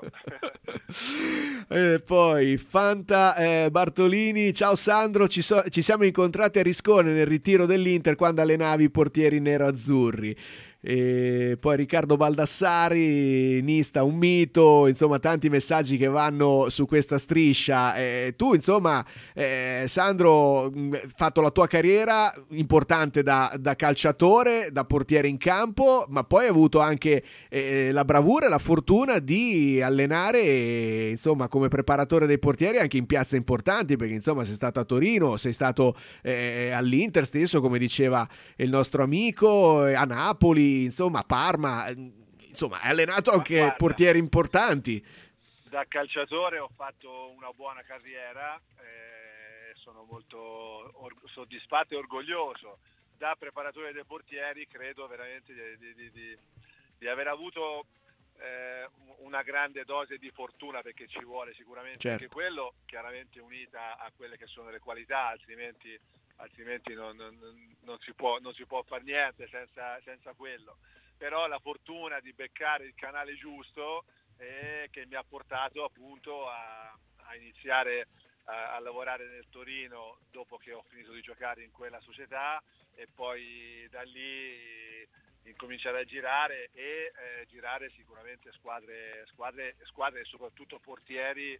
E poi Fanta eh, Bartolini: ciao Sandro, ci, so- ci siamo incontrati a Riscone nel ritiro dell'Inter quando allenavi i portieri nero-azzurri. E poi Riccardo Baldassari: Nista un mito, insomma tanti messaggi che vanno su questa striscia. E tu insomma eh, Sandro, hai fatto la tua carriera importante da, da calciatore, da portiere in campo, ma poi hai avuto anche eh, la bravura e la fortuna di allenare eh, insomma come preparatore dei portieri anche in piazze importanti, perché insomma sei stato a Torino, sei stato eh, all'Inter stesso, come diceva il nostro amico, a Napoli, insomma a Parma, insomma hai allenato anche guarda, portieri importanti. Da calciatore ho fatto una buona carriera, eh, sono molto or- soddisfatto e orgoglioso. Da preparatore dei portieri credo veramente di, di, di, di aver avuto eh, una grande dose di fortuna, perché ci vuole sicuramente certo. Anche quello, chiaramente unita a quelle che sono le qualità, altrimenti altrimenti non, non, non si può non si può fare niente senza, senza quello. Però la fortuna di beccare il canale giusto eh, che mi ha portato appunto a, a iniziare a, a lavorare nel Torino dopo che ho finito di giocare in quella società, e poi da lì incominciare a girare e eh, girare sicuramente squadre, squadre, squadre e soprattutto portieri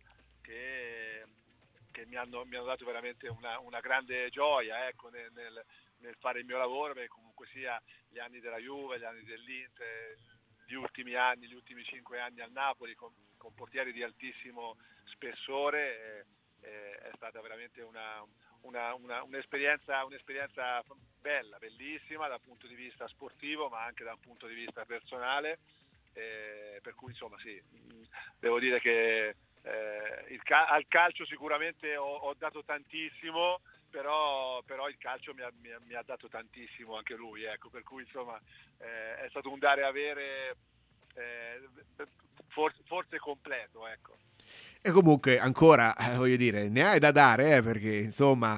che che mi hanno, mi hanno dato veramente una, una grande gioia, ecco, nel, nel, nel fare il mio lavoro, perché comunque sia gli anni della Juve, gli anni dell'Inter, gli ultimi anni, gli ultimi cinque anni al Napoli con, con portieri di altissimo spessore, eh, eh, è stata veramente una, una, una, un'esperienza, un'esperienza bella, bellissima dal punto di vista sportivo, ma anche dal punto di vista personale, eh, per cui insomma sì, devo dire che Eh, il ca- al calcio sicuramente ho, ho dato tantissimo, però, però il calcio mi ha, mi, ha, mi ha dato tantissimo anche lui, ecco, per cui insomma eh, è stato un dare e avere eh, forse, forse completo, ecco. E comunque ancora, eh, voglio dire, ne hai da dare, eh, perché insomma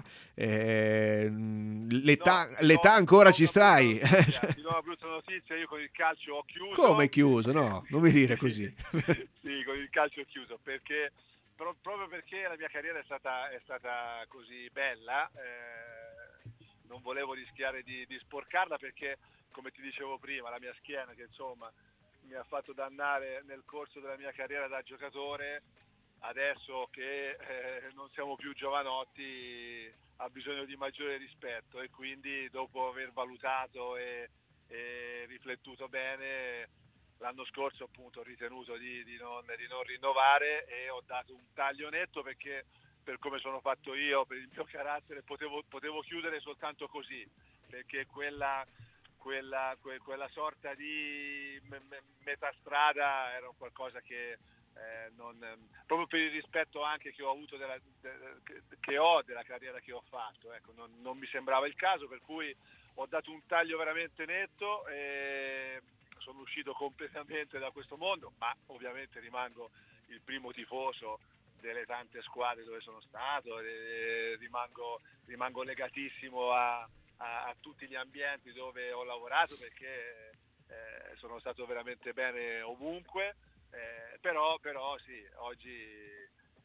eh, l'età, no, l'età no, ancora no, ci stai. Ti do una brutta notizia, io con il calcio ho chiuso. Come chiuso? No, non mi dire così. Sì, con il calcio ho chiuso, perché pro- proprio perché la mia carriera è stata, è stata così bella, eh, non volevo rischiare di, di sporcarla, perché come ti dicevo prima, la mia schiena che insomma mi ha fatto dannare nel corso della mia carriera da giocatore, adesso che eh, non siamo più giovanotti ha bisogno di maggiore rispetto, e quindi dopo aver valutato e, e riflettuto bene, l'anno scorso appunto ho ritenuto di, di, non, di non rinnovare, e ho dato un taglio netto, perché per come sono fatto io, per il mio carattere, potevo, potevo chiudere soltanto così, perché quella, quella, que, quella sorta di me, me, metà strada era un qualcosa che Eh, non, proprio per il rispetto anche che ho avuto della, de, che ho della carriera che ho fatto, ecco, non, non mi sembrava il caso, per cui ho dato un taglio veramente netto e sono uscito completamente da questo mondo, ma ovviamente rimango il primo tifoso delle tante squadre dove sono stato, e rimango, rimango legatissimo a, a, a tutti gli ambienti dove ho lavorato, perché eh, sono stato veramente bene ovunque. Eh, però, però sì, oggi,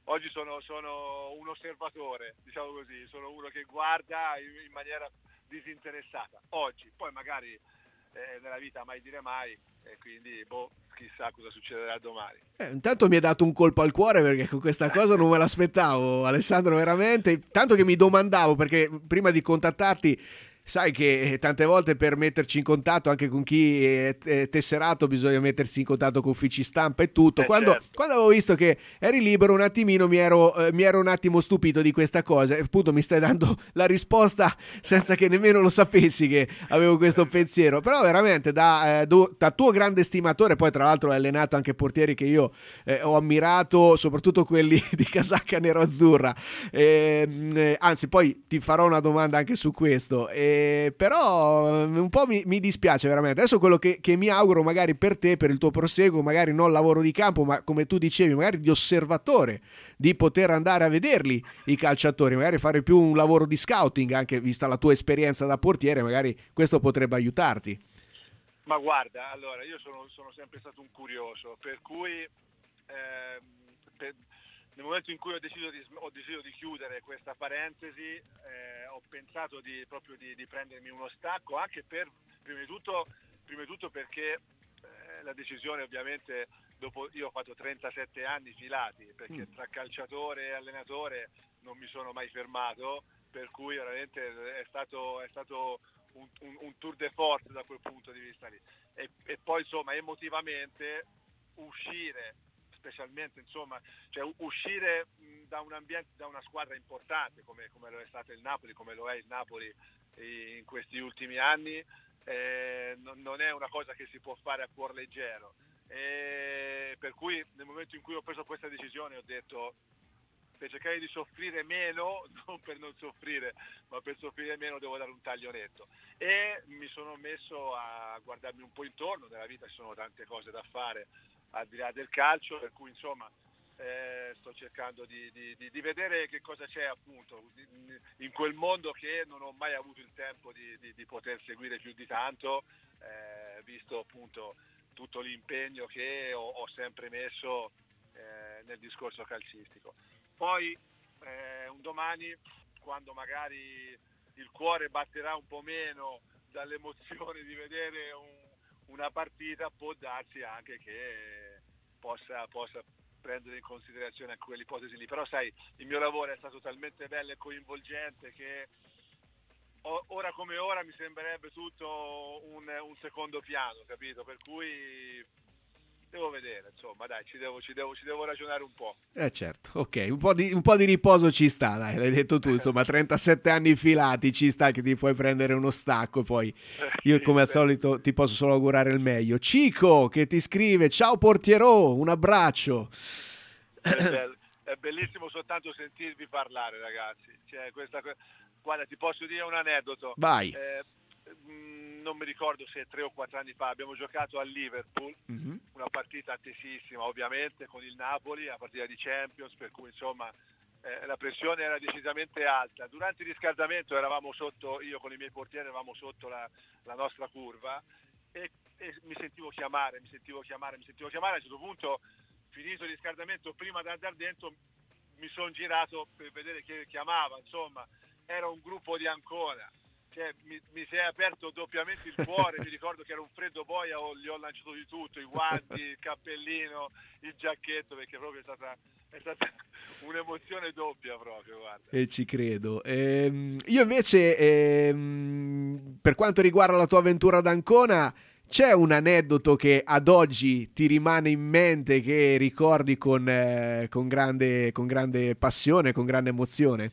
oggi sono, sono un osservatore, diciamo così, sono uno che guarda in, in maniera disinteressata oggi, poi magari eh, nella vita mai dire mai, e quindi boh, chissà cosa succederà domani. Eh, intanto mi hai dato un colpo al cuore, perché con questa cosa non me l'aspettavo, Alessandro, veramente, tanto che mi domandavo, perché prima di contattarti sai che tante volte per metterci in contatto anche con chi è tesserato bisogna mettersi in contatto con uffici stampa e tutto. Eh, quando, certo. quando avevo visto che eri libero un attimino mi ero, eh, mi ero un attimo stupito di questa cosa, e appunto mi stai dando la risposta senza che nemmeno lo sapessi che avevo questo pensiero. Però veramente da, eh, do, da tuo grande stimatore, poi tra l'altro hai allenato anche portieri che io eh, ho ammirato, soprattutto quelli di casacca nero-azzurra, eh, eh, anzi poi ti farò una domanda anche su questo. Eh, però un po' mi, mi dispiace veramente. Adesso quello che, che mi auguro magari per te, per il tuo proseguo, magari non lavoro di campo, ma come tu dicevi, magari di osservatore, di poter andare a vederli i calciatori, magari fare più un lavoro di scouting, anche vista la tua esperienza da portiere, magari questo potrebbe aiutarti. Ma guarda, allora io sono, sono sempre stato un curioso, per cui ehm, per, nel momento in cui ho deciso di, ho deciso di chiudere questa parentesi, eh, ho pensato di, proprio di, di prendermi uno stacco, anche per, prima di tutto, prima di tutto perché eh, la decisione ovviamente, dopo io ho fatto trentasette anni filati, perché tra calciatore e allenatore non mi sono mai fermato, per cui veramente è stato, è stato un, un, un tour de force da quel punto di vista lì. E, e poi insomma emotivamente uscire, specialmente insomma, cioè uscire da un ambiente, da una squadra importante come, come lo è stato il Napoli, come lo è il Napoli in questi ultimi anni, eh, non, non è una cosa che si può fare a cuor leggero, e per cui nel momento in cui ho preso questa decisione ho detto, per cercare di soffrire meno, non per non soffrire, ma per soffrire meno devo dare un taglio netto, e mi sono messo a guardarmi un po' intorno. Nella vita ci sono tante cose da fare al di là del calcio, per cui insomma eh, sto cercando di, di, di, di vedere che cosa c'è appunto in quel mondo che non ho mai avuto il tempo di, di, di poter seguire più di tanto, eh, visto appunto tutto l'impegno che ho, ho sempre messo eh, nel discorso calcistico. Poi eh, un domani, quando magari il cuore batterà un po' meno dall'emozione di vedere un una partita, può darsi anche che possa, possa prendere in considerazione anche quell'ipotesi lì, però sai, il mio lavoro è stato talmente bello e coinvolgente che ora come ora mi sembrerebbe tutto un, un secondo piano, capito? Per cui devo vedere, insomma, dai, ci devo, ci devo, ci devo ragionare un po'. Eh certo, ok, un po' di, un po' di riposo ci sta, dai, l'hai detto tu, insomma, trentasette anni filati, ci sta che ti puoi prendere uno stacco, poi io come al solito ti posso solo augurare il meglio. Cico che ti scrive, ciao portiero, un abbraccio. È, bello, è bellissimo soltanto sentirvi parlare, ragazzi, cioè, questa, guarda, ti posso dire un aneddoto. Vai. Eh, non mi ricordo se tre o quattro anni fa abbiamo giocato a Liverpool, mm-hmm. una partita attesissima ovviamente con il Napoli, una partita di Champions, per cui insomma eh, la pressione era decisamente alta. Durante il riscaldamento eravamo sotto, io con i miei portieri eravamo sotto la, la nostra curva e, e mi sentivo chiamare, mi sentivo chiamare, mi sentivo chiamare. A un certo punto, finito il riscaldamento, prima di andare dentro mi sono girato per vedere chi chiamava, insomma era un gruppo di Ancona. Cioè, mi, mi si è aperto doppiamente il cuore. Mi ricordo che era un freddo boia, ho, gli ho lanciato di tutto, i guanti, il cappellino, il giacchetto, perché proprio è stata, è stata un'emozione doppia proprio, guarda. E ci credo. Ehm, io invece ehm, per quanto riguarda la tua avventura ad Ancona, c'è un aneddoto che ad oggi ti rimane in mente, che ricordi con, eh, con, grande, con grande passione, con grande emozione?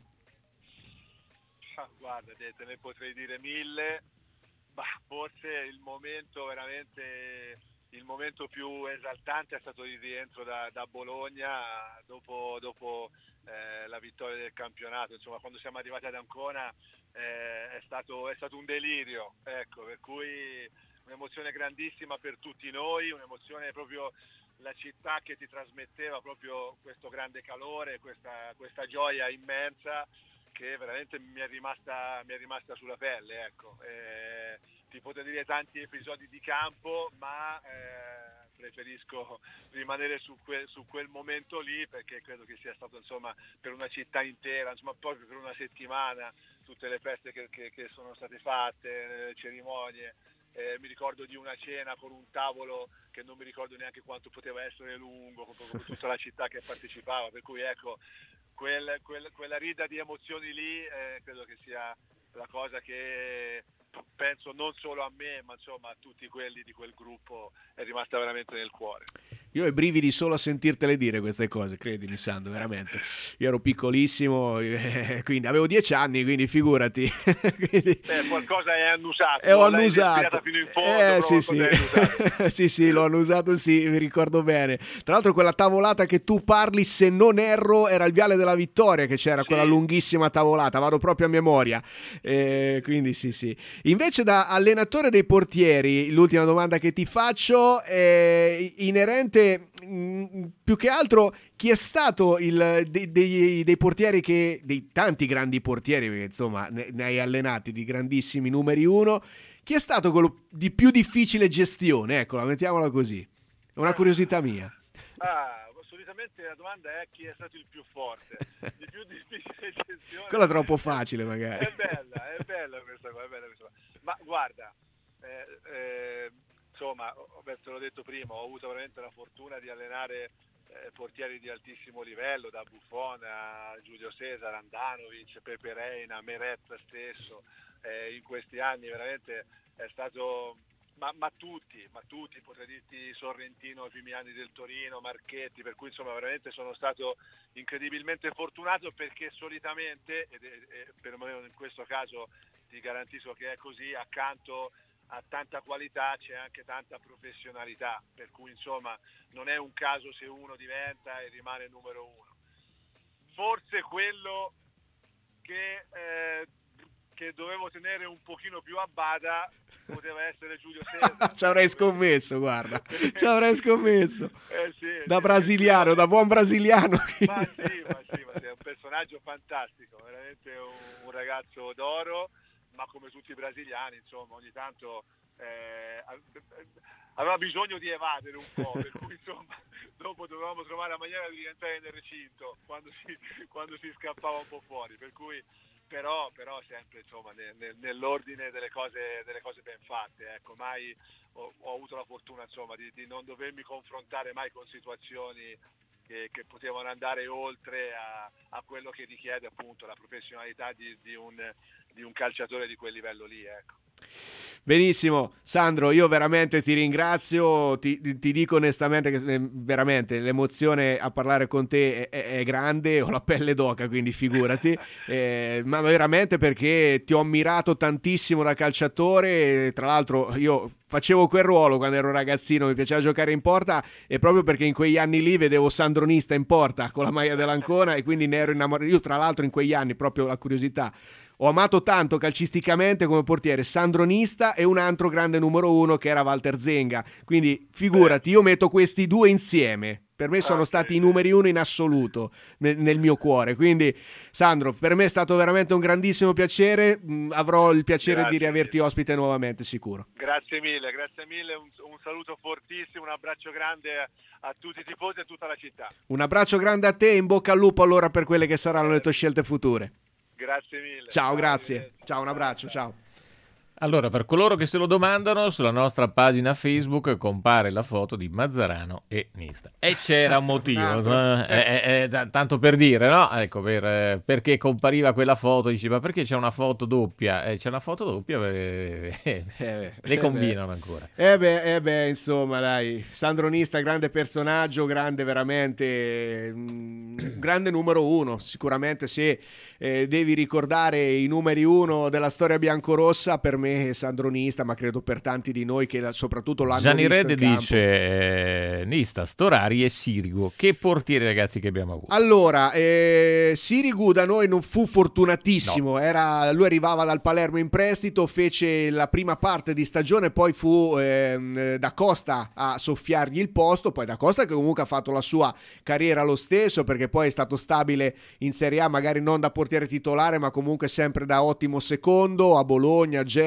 Guarda, te ne potrei dire mille, ma forse il momento veramente, il momento più esaltante è stato il rientro da, da Bologna dopo, dopo eh, la vittoria del campionato. Insomma, quando siamo arrivati ad Ancona eh, è stato, è stato un delirio, ecco, per cui un'emozione grandissima per tutti noi, un'emozione proprio, la città che ti trasmetteva proprio questo grande calore, questa, questa gioia immensa, che veramente mi è rimasta mi è rimasta sulla pelle, ecco. Eh, ti potrei dire tanti episodi di campo, ma eh, preferisco rimanere su, que- su quel momento lì, perché credo che sia stato, insomma, per una città intera, insomma, proprio per una settimana, tutte le feste che, che, che sono state fatte, le cerimonie. Eh, mi ricordo di una cena con un tavolo che non mi ricordo neanche quanto poteva essere lungo, con, con tutta la città che partecipava, per cui ecco, quel, quel, quella rida di emozioni lì eh, credo che sia la cosa che penso non solo a me, ma insomma a tutti quelli di quel gruppo è rimasta veramente nel cuore. Io ho i brividi solo a sentirtele dire queste cose, credimi Sandro, veramente. Io ero piccolissimo, eh, quindi avevo dieci anni, quindi figurati. quindi... Beh, qualcosa è annusato. E ho annusato. Fino in fondo, eh, sì, sì. sì, sì, l'ho annusato, sì, mi ricordo bene. Tra l'altro quella tavolata che tu parli, se non erro, era il Viale della Vittoria, che c'era sì. quella lunghissima tavolata, vado proprio a memoria. Eh, quindi sì, sì. Invece da allenatore dei portieri, l'ultima domanda che ti faccio è inerente mh, più che altro chi è stato il, dei, dei, dei portieri che, dei tanti grandi portieri, perché insomma ne, ne hai allenati di grandissimi numeri uno, chi è stato quello di più difficile gestione? Eccola, mettiamola così, è una curiosità mia. Ah, solitamente la domanda è chi è stato il più forte, di più difficile gestione. Quella è troppo facile magari. È bella, è bella questa cosa, è bella questa cosa. Ma guarda, eh, eh, insomma, te l'ho detto prima, ho avuto veramente la fortuna di allenare eh, portieri di altissimo livello, da Buffon a Giulio Cesar, Andanovic, Pepe Reina, Meret stesso, eh, in questi anni veramente è stato... Ma, ma tutti, ma tutti, potrei dirti Sorrentino ai primi anni del Torino, Marchetti, per cui insomma veramente sono stato incredibilmente fortunato, perché solitamente, ed è, è, perlomeno in questo caso ti garantisco che è così, accanto a tanta qualità c'è anche tanta professionalità, per cui insomma non è un caso se uno diventa e rimane numero uno. Forse quello che... Eh, che dovevo tenere un pochino più a bada poteva essere Giulio Cesar. Ci avrei scommesso, guarda, ci avrei scommesso. Eh sì, da sì, brasiliano, sì. da buon brasiliano. Ma sì, ma sì, ma sì, è un personaggio fantastico, veramente un, un ragazzo d'oro, ma come tutti i brasiliani, insomma, ogni tanto eh, aveva bisogno di evadere un po', per cui insomma dopo dovevamo trovare la maniera di rientrare nel recinto quando si, quando si scappava un po' fuori, per cui Però, però sempre insomma nel, nel, nell'ordine delle cose, delle cose ben fatte, ecco, mai ho, ho avuto la fortuna insomma di, di non dovermi confrontare mai con situazioni che, che potevano andare oltre a, a quello che richiede appunto la professionalità di, di, un, di un calciatore di quel livello lì, ecco. Benissimo, Sandro, io veramente ti ringrazio, ti, ti dico onestamente che veramente l'emozione a parlare con te è, è grande, ho la pelle d'oca, quindi figurati, eh, ma veramente perché ti ho ammirato tantissimo da calciatore, tra l'altro io facevo quel ruolo quando ero ragazzino, mi piaceva giocare in porta, e proprio perché in quegli anni lì vedevo Sandronista in porta con la maglia dell'Ancona e quindi ne ero innamorato. Io tra l'altro in quegli anni, proprio la curiosità, ho amato tanto calcisticamente come portiere Sandronista e un altro grande numero uno che era Walter Zenga, quindi figurati, io metto questi due insieme, per me sono stati i numeri uno in assoluto nel, nel mio cuore, quindi Sandro, per me è stato veramente un grandissimo piacere, mh, avrò il piacere Grazie. di riaverti ospite nuovamente, sicuro. Grazie mille, grazie mille, un, un saluto fortissimo, un abbraccio grande a, a tutti i tifosi e a tutta la città. Un abbraccio grande a te e in bocca al lupo allora per quelle che saranno le tue scelte future. Grazie mille. Ciao, grazie. Ciao, un abbraccio, ciao. Allora, per coloro che se lo domandano, sulla nostra pagina Facebook compare la foto di Mazzarano e Nista. E c'era un motivo, no? eh, eh, eh, tanto per dire, no? Ecco, per, eh, perché compariva quella foto, dici, ma perché c'è una foto doppia? Eh, c'è una foto doppia, perché eh, eh, le combinano eh ancora. Eh beh, eh beh, insomma, dai, Sandro Nista, grande personaggio, grande veramente, mh, grande numero uno, sicuramente se eh, devi ricordare i numeri uno della storia biancorossa, per me Sandro Nista, ma credo per tanti di noi che soprattutto l'hanno Gianni visto Red in campo. dice eh, Nista, Storari e Sirigu, che portieri ragazzi che abbiamo avuto. Allora eh, Sirigu da noi non fu fortunatissimo, no. Era, lui arrivava dal Palermo in prestito, fece la prima parte di stagione, poi fu eh, Da Costa a soffiargli il posto, poi Da Costa che comunque ha fatto la sua carriera lo stesso, perché poi è stato stabile in Serie A, magari non da portiere titolare ma comunque sempre da ottimo secondo a Bologna, a Genoa,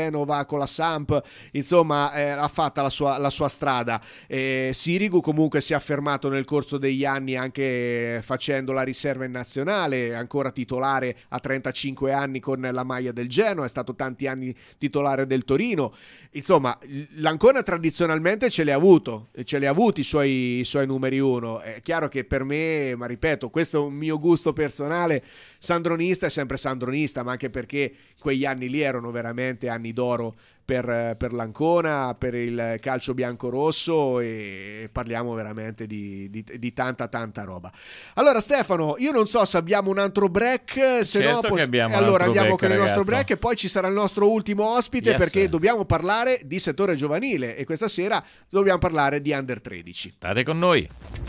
Genova, con la Samp, insomma eh, ha fatta la sua, la sua strada. eh, Sirigu comunque si è affermato nel corso degli anni anche facendo la riserva in nazionale, ancora titolare a trentacinque anni con la maglia del Genoa, è stato tanti anni titolare del Torino. Insomma, l'Ancona tradizionalmente ce li ha avuto, ce li ha avuti i suoi, i suoi numeri uno. È chiaro che per me, ma ripeto, questo è un mio gusto personale, sandronista è sempre sandronista, ma anche perché quegli anni lì erano veramente anni d'oro per, per l'Ancona, per il calcio bianco-rosso, e parliamo veramente di, di, di tanta tanta roba. Allora Stefano, io non so se abbiamo un altro break, se certo no poss- abbiamo allora andiamo break, con il nostro ragazzo. break e poi ci sarà il nostro ultimo ospite, Yes. perché dobbiamo parlare di settore giovanile e questa sera dobbiamo parlare di under tredici. State con noi.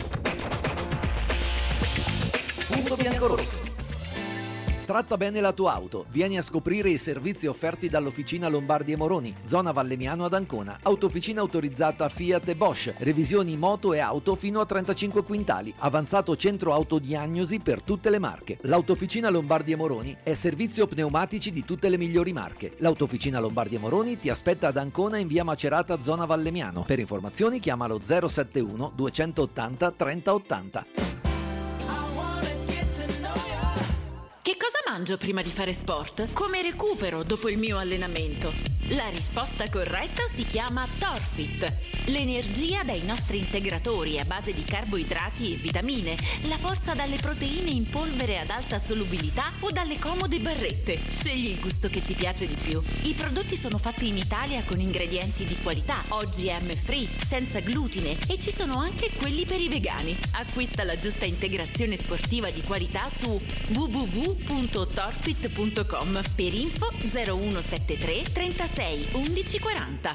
Punto biancorosso. Tratta bene la tua auto. Vieni a scoprire i servizi offerti dall'Officina Lombardi e Moroni, zona Vallemiano ad Ancona. Autofficina autorizzata Fiat e Bosch. Revisioni moto e auto fino a trentacinque quintali. Avanzato centro autodiagnosi per tutte le marche. L'Autofficina Lombardi e Moroni è servizio pneumatici di tutte le migliori marche. L'Autofficina Lombardi e Moroni ti aspetta ad Ancona in via Macerata, zona Vallemiano. Per informazioni chiamalo zero sette uno duecentottanta trenta ottanta. Che cosa mangio prima di fare sport? Come recupero dopo il mio allenamento? La risposta corretta si chiama Torfit. L'energia dai nostri integratori a base di carboidrati e vitamine, la forza dalle proteine in polvere ad alta solubilità o dalle comode barrette. Scegli il gusto che ti piace di più. I prodotti sono fatti in Italia con ingredienti di qualità, O G M free, senza glutine, e ci sono anche quelli per i vegani. Acquista la giusta integrazione sportiva di qualità su w w w punto torfit punto com. Per info zero uno sette tre trentasei undici quaranta.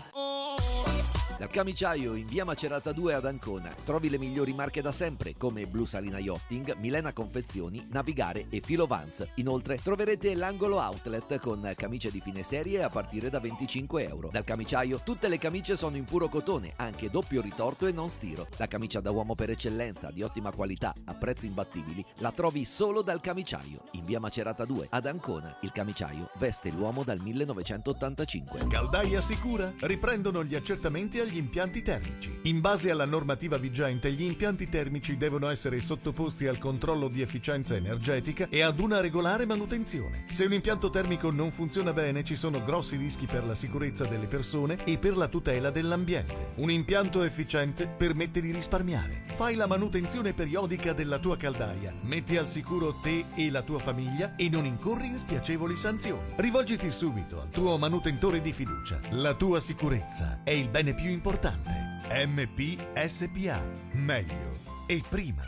Dal Camiciaio in via Macerata due ad Ancona trovi le migliori marche da sempre come Blu Salina Yachting, Milena Confezioni, Navigare e Filo Vans. Inoltre troverete l'angolo outlet con camicie di fine serie a partire da venticinque euro. Dal Camiciaio tutte le camicie sono in puro cotone, anche doppio ritorto e non stiro. La camicia da uomo per eccellenza, di ottima qualità, a prezzi imbattibili, la trovi solo dal Camiciaio in via Macerata due ad Ancona. Il Camiciaio veste l'uomo dal millenovecentottantacinque. Caldaia Sicura riprendono gli accertamenti agli impianti termici. In base alla normativa vigente, gli impianti termici devono essere sottoposti al controllo di efficienza energetica e ad una regolare manutenzione. Se un impianto termico non funziona bene, ci sono grossi rischi per la sicurezza delle persone e per la tutela dell'ambiente. Un impianto efficiente permette di risparmiare. Fai la manutenzione periodica della tua caldaia, metti al sicuro te e la tua famiglia e non incorri in spiacevoli sanzioni. Rivolgiti subito al tuo manutentore di fiducia. La tua sicurezza è il bene più importante. M P S P A. Meglio e prima.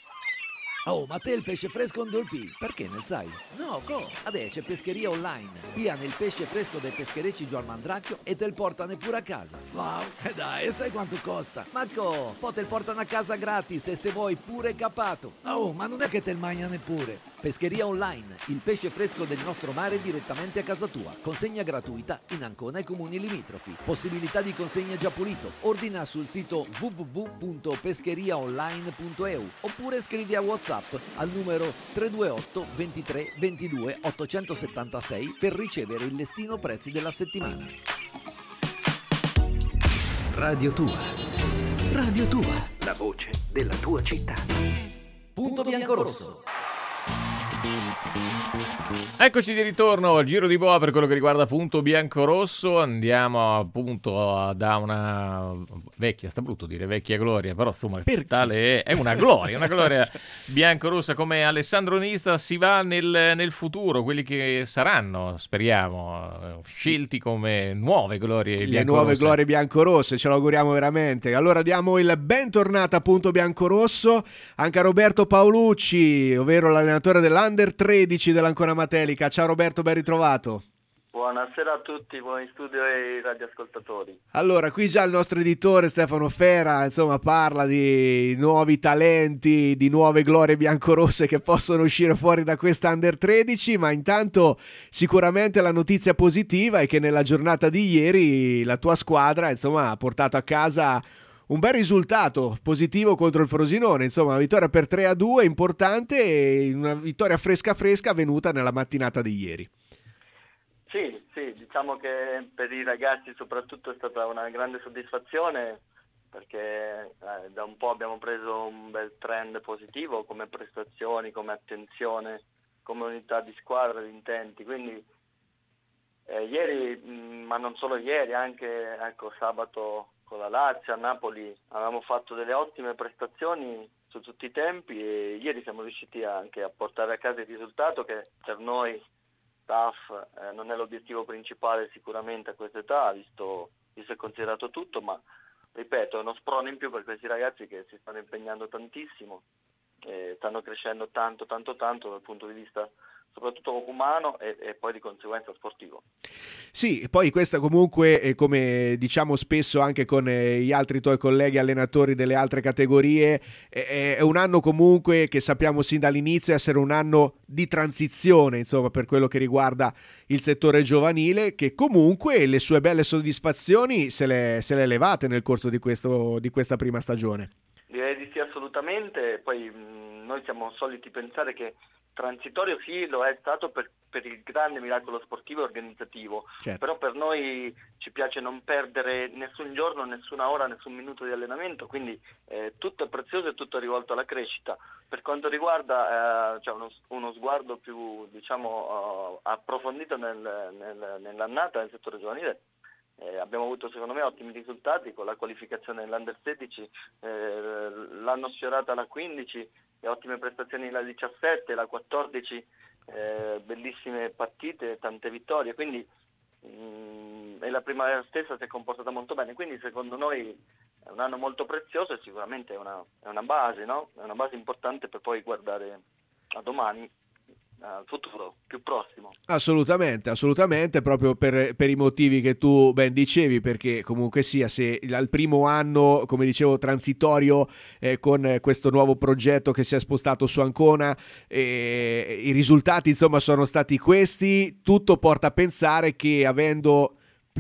Oh, ma te il pesce fresco non dolpi? Perché ne sai? No, co? Adesso c'è pescheria online. Piano il pesce fresco del pescherecci Gio al Mandracchio e te lo portano pure a casa. Wow, e dai, e sai quanto costa? Ma co? Poi te lo portano a casa gratis e se vuoi pure capato. Oh, ma non è che te lo mangia neppure. Pescheria online, il pesce fresco del nostro mare direttamente a casa tua. Consegna gratuita in Ancona e comuni limitrofi. Possibilità di consegna già pulito. Ordina sul sito w w w punto pescheriaonline punto e u oppure scrivi a WhatsApp al numero tre due otto ventitré ventidue ottocentosettantasei per ricevere il listino prezzi della settimana. Radio Tua. Radio Tua. La voce della tua città. Punto biancorosso. Eccoci di ritorno al Giro di Boa per quello che riguarda Punto Biancorosso. Andiamo appunto da una vecchia, sta brutto dire vecchia gloria, però insomma tale è, è una gloria, una gloria biancorossa come Alessandro Nista. Si va nel, nel futuro, quelli che saranno, speriamo, scelti come nuove glorie biancorosse. Le nuove glorie biancorosse, ce lo auguriamo veramente. Allora diamo il bentornato a Punto Biancorosso anche a Roberto Paolucci, ovvero l'allenatore dell'Under tredici dell'Ancona Matelica. Ciao Roberto, ben ritrovato. Buonasera a tutti, buoni studio e radioascoltatori. Allora, qui già il nostro editore Stefano Fera, insomma, parla di nuovi talenti, di nuove glorie biancorosse che possono uscire fuori da questa Under tredici, ma intanto sicuramente la notizia positiva è che nella giornata di ieri la tua squadra, insomma, ha portato a casa un bel risultato positivo contro il Frosinone, insomma una vittoria per tre a due importante e una vittoria fresca fresca avvenuta nella mattinata di ieri. Sì, Sì, sì, diciamo che per i ragazzi soprattutto è stata una grande soddisfazione, perché eh, da un po' abbiamo preso un bel trend positivo come prestazioni, come attenzione, come unità di squadra, di intenti, quindi eh, ieri, mh, ma non solo ieri, anche ecco, sabato con la Lazio a Napoli avevamo fatto delle ottime prestazioni su tutti i tempi, e ieri siamo riusciti anche a portare a casa il risultato che per noi staff eh, non è l'obiettivo principale sicuramente a questa età, visto, visto e considerato tutto, ma ripeto, è uno sprone in più per questi ragazzi che si stanno impegnando tantissimo, eh, stanno crescendo tanto tanto tanto dal punto di vista soprattutto umano e, e poi di conseguenza sportivo. Sì, poi questa comunque, eh, come diciamo spesso anche con eh, gli altri tuoi colleghi allenatori delle altre categorie, eh, è un anno comunque che sappiamo sin dall'inizio essere un anno di transizione, insomma, per quello che riguarda il settore giovanile, che comunque le sue belle soddisfazioni se le, se le levate nel corso di, questo, di questa prima stagione. Direi di sì, assolutamente. Poi mh, noi siamo soliti pensare che transitorio sì, lo è stato per, per il grande miracolo sportivo e organizzativo, certo. Però per noi ci piace non perdere nessun giorno, nessuna ora, nessun minuto di allenamento, quindi eh, tutto è prezioso e tutto è rivolto alla crescita. Per quanto riguarda eh, cioè uno, uno sguardo più diciamo uh, approfondito nel, nel, nell'annata nel settore giovanile, Eh, abbiamo avuto secondo me ottimi risultati con la qualificazione dell'Under sedici, eh, l'anno sfiorata la quindici, e ottime prestazioni la diciassette, la quattordici, eh, bellissime partite, tante vittorie, quindi mh, e la primavera stessa si è comportata molto bene, quindi secondo noi è un anno molto prezioso e sicuramente è una, è una base, no? È una base importante per poi guardare a domani, al futuro più prossimo. Assolutamente, assolutamente, proprio per, per i motivi che tu ben dicevi, perché comunque sia, se al primo anno, come dicevo, transitorio eh, con questo nuovo progetto che si è spostato su Ancona, eh, i risultati insomma sono stati questi, tutto porta a pensare che avendo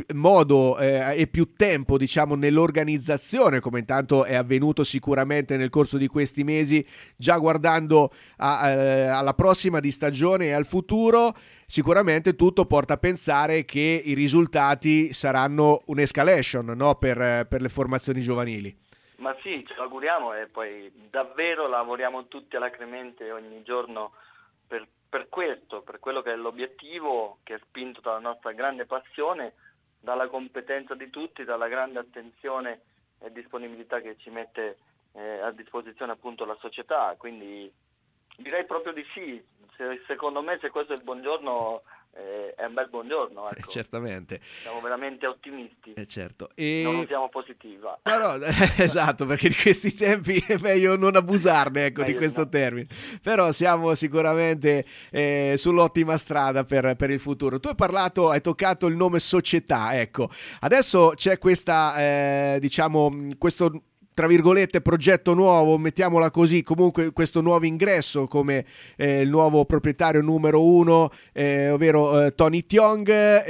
modo eh, e più tempo diciamo nell'organizzazione, come intanto è avvenuto sicuramente nel corso di questi mesi, già guardando a, eh, alla prossima di stagione e al futuro, sicuramente tutto porta a pensare che i risultati saranno un'escalation, no? per, per le formazioni giovanili. Ma sì, ce lo auguriamo, e poi davvero lavoriamo tutti alacremente ogni giorno per, per questo, per quello che è l'obiettivo, che è spinto dalla nostra grande passione, dalla competenza di tutti, dalla grande attenzione e disponibilità che ci mette eh, a disposizione appunto la società, quindi direi proprio di sì. Se, secondo me se questo è il buongiorno eh, è un bel buongiorno, ecco. Eh, certamente. Siamo veramente ottimisti, eh, certo. E... non usiamo positiva. No, no, esatto, perché in questi tempi è meglio non abusarne, ecco, di questo no. termine. Però siamo sicuramente eh, sull'ottima strada per, per il futuro. Tu hai parlato, hai toccato il nome società, ecco. Adesso c'è questa, eh, diciamo, questo tra virgolette progetto nuovo, mettiamola così, comunque questo nuovo ingresso come eh, il nuovo proprietario numero uno, eh, ovvero eh, Tony Tiong,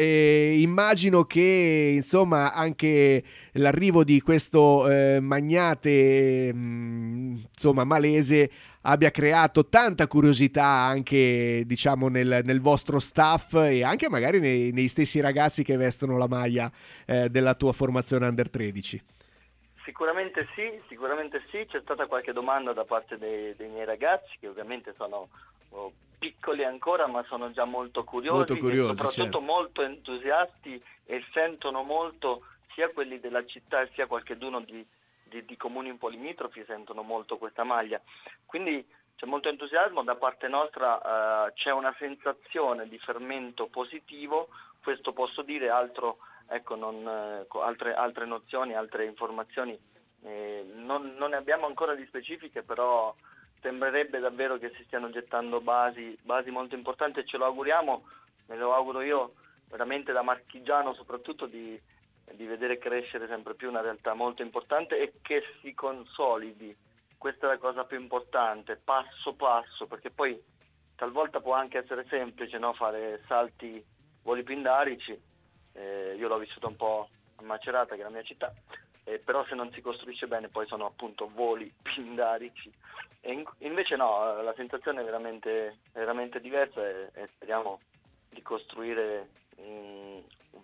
e immagino che insomma anche l'arrivo di questo eh, magnate mh, insomma malese abbia creato tanta curiosità anche diciamo nel, nel vostro staff e anche magari nei, nei stessi ragazzi che vestono la maglia eh, della tua formazione under tredici. Sicuramente sì, sicuramente sì, c'è stata qualche domanda da parte dei, dei miei ragazzi, che ovviamente sono oh, piccoli ancora, ma sono già molto curiosi, molto curiosi e soprattutto certo. molto entusiasti, e sentono molto, sia quelli della città sia qualcheduno di, di, di comuni un po' limitrofi, sentono molto questa maglia. Quindi c'è molto entusiasmo, da parte nostra eh, c'è una sensazione di fermento positivo, questo posso dire, altro... Ecco, non, eh, altre, altre nozioni, altre informazioni eh, non, non ne abbiamo ancora di specifiche, però sembrerebbe davvero che si stiano gettando basi, basi molto importanti, e ce lo auguriamo, me lo auguro io veramente da marchigiano soprattutto, di, di vedere crescere sempre più una realtà molto importante e che si consolidi. Questa è la cosa più importante, passo passo, perché poi talvolta può anche essere semplice, no? Fare salti, voli pindarici. Eh, io l'ho vissuto un po' a Macerata, che è la mia città, eh, però se non si costruisce bene poi sono appunto voli pindarici, e in, invece no, la sensazione è veramente, veramente diversa, e, e speriamo di costruire in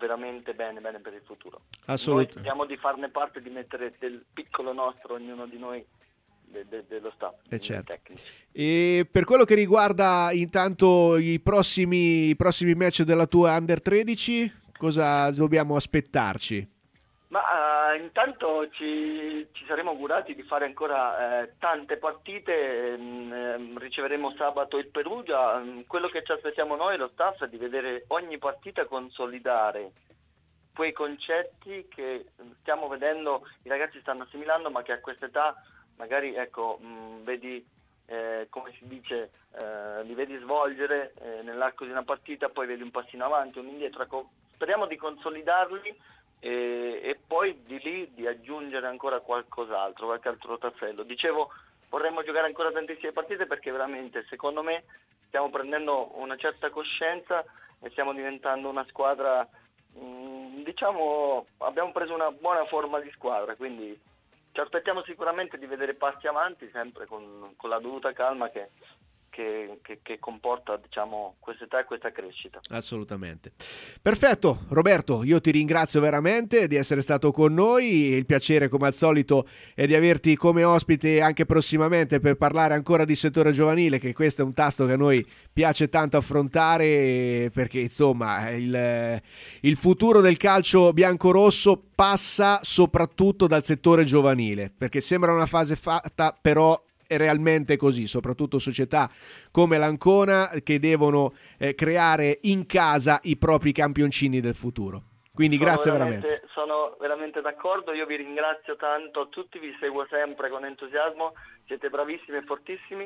veramente bene, bene per il futuro. Assolutamente. Noi speriamo di farne parte, di mettere del piccolo nostro, ognuno di noi, de, de, dello staff, Eh certo. tecnici. E per quello che riguarda intanto i prossimi, i prossimi match della tua Under tredici, cosa dobbiamo aspettarci? Ma uh, intanto ci, ci saremo augurati di fare ancora eh, tante partite, ehm, riceveremo sabato il Perugia, ehm, quello che ci aspettiamo noi, lo staff, è di vedere ogni partita consolidare quei concetti che stiamo vedendo, i ragazzi stanno assimilando, ma che a questa età magari, ecco, mh, vedi, eh, come si dice, eh, li vedi svolgere eh, nell'arco di una partita, poi vedi un passino avanti, un indietro, ecco, speriamo di consolidarli. E, e poi di lì di aggiungere ancora qualcos'altro, qualche altro tassello. Dicevo, vorremmo giocare ancora tantissime partite perché veramente, secondo me, stiamo prendendo una certa coscienza e stiamo diventando una squadra, mh, diciamo, abbiamo preso una buona forma di squadra, quindi ci aspettiamo sicuramente di vedere passi avanti, sempre con, con la dovuta calma che Che, che, che comporta, diciamo, questa età e questa crescita. Assolutamente. Perfetto, Roberto, io ti ringrazio veramente di essere stato con noi, il piacere come al solito è di averti come ospite anche prossimamente per parlare ancora di settore giovanile, che questo è un tasto che a noi piace tanto affrontare, perché insomma il, il futuro del calcio biancorosso passa soprattutto dal settore giovanile, perché sembra una fase fatta, però è realmente così, soprattutto società come l'Ancona che devono eh, creare in casa i propri campioncini del futuro. Quindi sono grazie veramente, veramente. Sono veramente d'accordo, io vi ringrazio tanto, tutti vi seguo sempre con entusiasmo, siete bravissimi e fortissimi,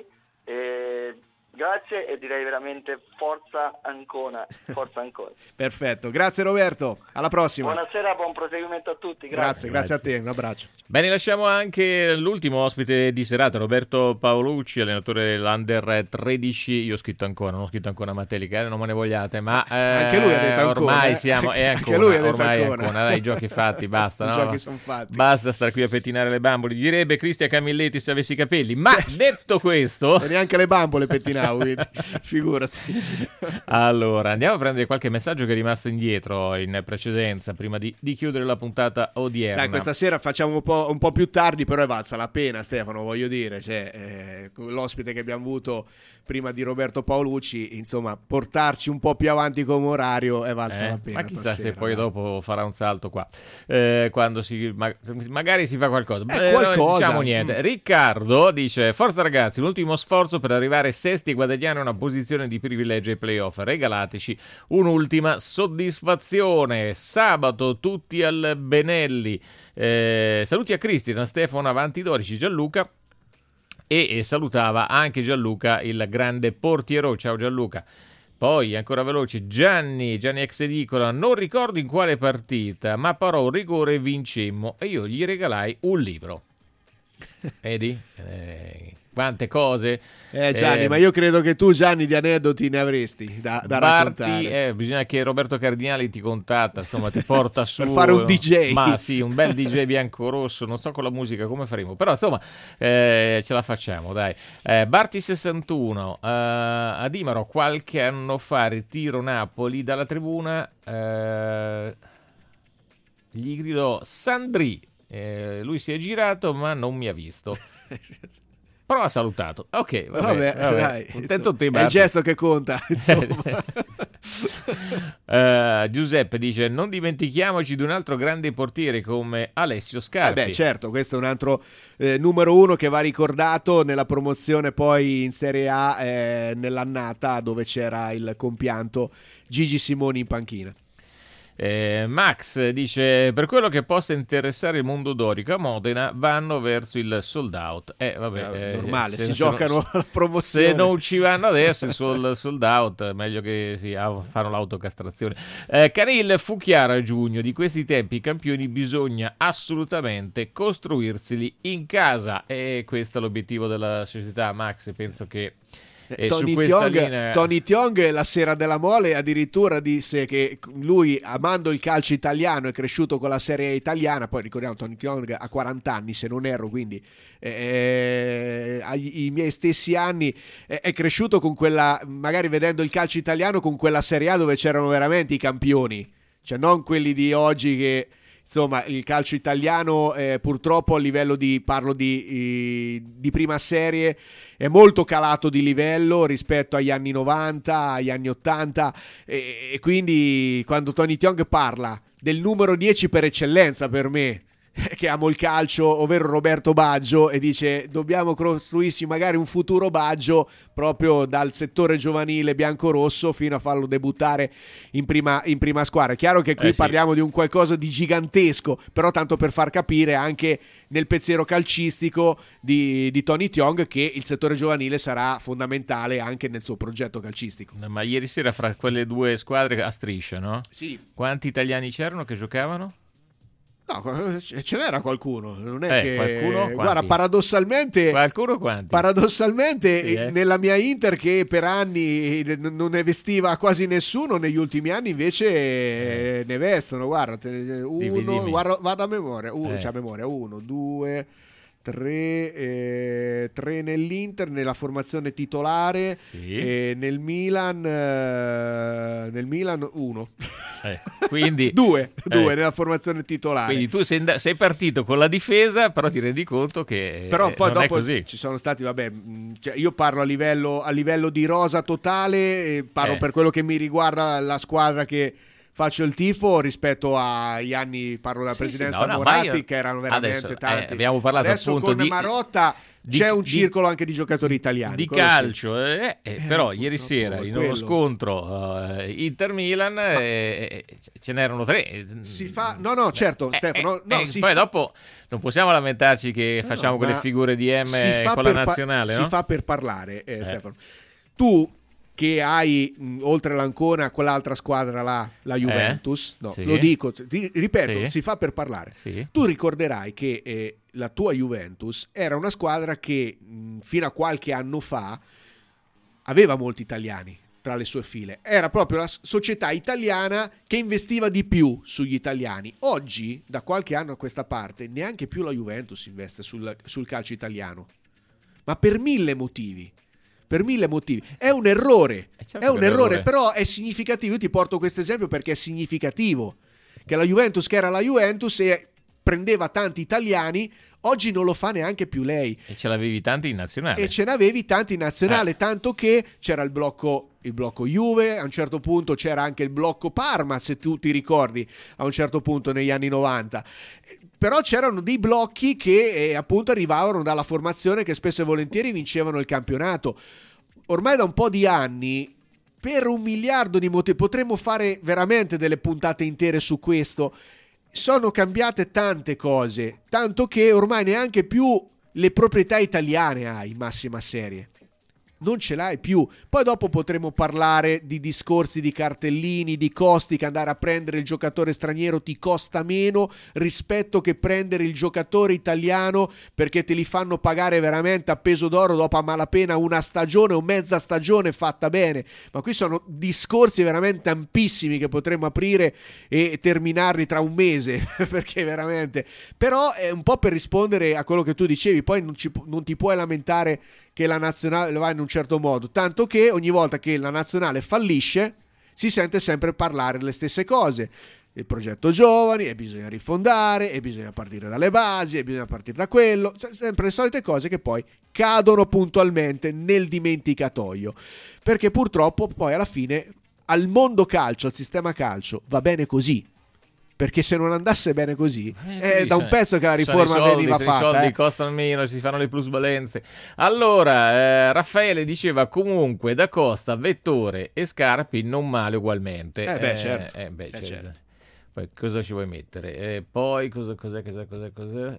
e grazie e direi veramente forza Ancona, forza Ancona. Perfetto, grazie Roberto, alla prossima. Buonasera, buon proseguimento a tutti, grazie. Grazie, grazie a te, un abbraccio. Bene, lasciamo anche l'ultimo ospite di serata, Roberto Paolucci, allenatore dell'Under tredici. Io ho scritto ancora, non ho scritto ancora Matelica, eh, non me ne vogliate, ma eh, anche lui ha detto ancora, ormai eh? siamo, è Anche ancora, lui ha detto ormai ancora. è ancora, dai, i giochi fatti, basta, I no? giochi son fatti. Basta stare qui a pettinare le bambole, direbbe Cristian Camilletti se avessi i capelli, ma detto questo... E neanche le bambole pettinavo, quindi, figurati. Allora, andiamo a prendere qualche messaggio che è rimasto indietro in precedenza, prima di, di chiudere la puntata odierna. Dai, questa sera facciamo un po', un po' più tardi, però è valsa la pena, Stefano, voglio dire, cioè, eh, l'ospite che abbiamo avuto prima di Roberto Paolucci, insomma, portarci un po' più avanti come orario è valsa Eh, la pena. ma chissà stasera, se poi dai. dopo farà un salto qua, eh, quando si ma- magari si fa qualcosa. Eh, Eh, qualcosa. non diciamo niente. Mm. Riccardo dice: forza ragazzi, l'ultimo sforzo per arrivare sesti e guadagnare una posizione di privilegio ai playoff, regalateci un'ultima soddisfazione. Sabato tutti al Benelli. Eh, saluti a Cristian, a Stefano, avanti dodici, Gianluca. E, e salutava anche Gianluca, il grande portiero. Ciao Gianluca. Poi ancora veloce Gianni, Gianni ex edicola, non ricordo in quale partita, ma parò un rigore e vincemmo e io gli regalai un libro. Vedi? Eh, quante cose. Eh Gianni, Eh, ma io credo che tu, Gianni, di aneddoti ne avresti da, da Barti, raccontare. eh, bisogna che Roberto Cardinali ti contatta, insomma ti porta su Per fare un D J. Ma sì, un bel D J bianco-rosso, non so con la musica come faremo, però insomma eh, ce la facciamo, dai. eh, Barti sessantuno, eh, a Dimaro qualche anno fa ritiro Napoli dalla tribuna, eh, gli gridò Sandri, eh, lui si è girato ma non mi ha visto. Però ha salutato. Ok, vabbè, Vabbè, vabbè. dai, Contento te, è il Barti. gesto che conta, insomma. Eh, Giuseppe dice: non dimentichiamoci di un altro grande portiere come Alessio Eh Scarpi. beh, certo, questo è un altro eh, numero uno che va ricordato nella promozione poi in Serie A, eh, nell'annata dove c'era il compianto Gigi Simoni in panchina. Eh, Max dice: per quello che possa interessare il mondo dorico a Modena vanno verso il sold out. Eh, vabbè, Eh, eh, normale, se- si se giocano non- alla promozione. Se non ci vanno adesso il sold, sold out, meglio che si ah, fanno l'autocastrazione. Eh, Canil fu chiaro a giugno: di questi tempi i campioni bisogna assolutamente costruirseli in casa, e questo è l'obiettivo della società, Max. Penso che e Tony su questa Tiong, linea... Tony Tiong la sera della Mole addirittura disse che lui, amando il calcio italiano, è cresciuto con la Serie A italiana. Poi ricordiamo, Tony Tiong ha quaranta anni se non erro, quindi eh, ai miei stessi anni eh, è cresciuto con quella, magari vedendo il calcio italiano, con quella Serie A dove c'erano veramente i campioni. cioè non quelli di oggi che insomma il calcio italiano eh, purtroppo a livello di, parlo di, di prima serie, è molto calato di livello rispetto agli anni novanta, agli anni ottanta, e, e quindi quando Tony Tiong parla del numero dieci per eccellenza per me, che amo il calcio, ovvero Roberto Baggio, e dice dobbiamo costruirsi magari un futuro Baggio proprio dal settore giovanile biancorosso fino a farlo debuttare in prima, in prima squadra. È chiaro che qui eh sì. parliamo di un qualcosa di gigantesco, però tanto per far capire anche nel pensiero calcistico di, di Tony Tiong che il settore giovanile sarà fondamentale anche nel suo progetto calcistico. Ma ieri sera fra quelle due squadre a striscia, no? Sì. Quanti italiani c'erano che giocavano? No, ce n'era qualcuno, non è eh, che qualcuno? guarda, paradossalmente qualcuno quanti? Paradossalmente sì, eh? nella mia Inter che per anni non ne vestiva quasi nessuno, negli ultimi anni invece eh. ne vestono, guarda, uno, dimmi, dimmi. Guarda, vado a memoria, uno, eh. cioè a memoria, uno, due, tre, eh, tre nell'Inter nella formazione titolare, sì. e nel Milan eh, nel Milan uno. Eh, quindi due, due eh. nella formazione titolare. Quindi tu sei, and- sei partito con la difesa, però ti rendi conto che però poi non dopo è così. Ci sono stati, vabbè, cioè io parlo a livello, a livello di rosa totale, parlo Eh. per quello che mi riguarda la squadra che faccio il tifo rispetto agli anni, parlo della Sì, presidenza sì, no, no, Moratti, ma io- che erano veramente adesso, tanti. eh, abbiamo parlato Adesso appunto con di- Marotta di- c'è un di- circolo anche di giocatori italiani. Di quello sì. calcio, eh, eh, però ieri sera in uno quello. scontro uh, Inter-Milan eh, ce n'erano tre. Si fa, no, no, certo, Eh, Stefano. eh, no, eh, si poi fa- dopo non possiamo lamentarci che No, facciamo no, quelle ma figure di M si fa con la per pa- nazionale, si no? fa per parlare, eh, Eh. Stefano. Tu che hai mh, oltre l'Ancona quell'altra squadra là, la Juventus, no, Sì. lo dico, ti ripeto, Sì. si fa per parlare. Sì. Tu ricorderai che eh, la tua Juventus era una squadra che mh, fino a qualche anno fa aveva molti italiani tra le sue file. Era proprio la s- società italiana che investiva di più sugli italiani. Oggi, da qualche anno a questa parte, neanche più la Juventus investe sul, sul calcio italiano. Ma per mille motivi. Per mille motivi. È un errore. certo è un che è un errore, errore. però è significativo. Io ti porto questo esempio perché è significativo. Che la Juventus, che era la Juventus e prendeva tanti italiani, oggi non lo fa neanche più lei. E ce l'avevi tanti in nazionale. E ce n'avevi tanti in nazionale, Eh. tanto che c'era il blocco, il blocco Juve, a un certo punto c'era anche il blocco Parma, se tu ti ricordi, a un certo punto negli anni novanta. Eh, Però c'erano dei blocchi che eh, appunto arrivavano dalla formazione che spesso e volentieri vincevano il campionato. Ormai da un po' di anni, per un miliardo di motivi, potremmo fare veramente delle puntate intere su questo. Sono cambiate tante cose, tanto che ormai neanche più le proprietà italiane hai in massima serie. Non ce l'hai più. Poi dopo potremo parlare di discorsi di cartellini, di costi, che andare a prendere il giocatore straniero ti costa meno rispetto che prendere il giocatore italiano, perché te li fanno pagare veramente a peso d'oro dopo a malapena una stagione o mezza stagione fatta bene. Ma qui sono discorsi veramente ampissimi che potremmo aprire e terminarli tra un mese perché veramente, però è un po' per rispondere a quello che tu dicevi. Poi non, ci, non ti puoi lamentare che la nazionale va in un certo modo, tanto che ogni volta che la nazionale fallisce si sente sempre parlare le stesse cose: il progetto giovani, e bisogna rifondare, e bisogna partire dalle basi, e bisogna partire da quello, sempre le solite cose che poi cadono puntualmente nel dimenticatoio, perché purtroppo poi alla fine al mondo calcio, al sistema calcio va bene così. Perché se non andasse bene così, Eh, è sì, da un sono- pezzo che la sono riforma i soldi, veniva sono i fatta. soldi eh. costano meno, si fanno le plusvalenze. Allora, eh, Raffaele diceva comunque da Costa, Vettore e Scarpi non male ugualmente. Eh beh, certo. eh, beh, Eh, certo. certo. Poi cosa ci vuoi mettere? Eh, poi cosa, cos'è, cos'è, cos'è, cos'è?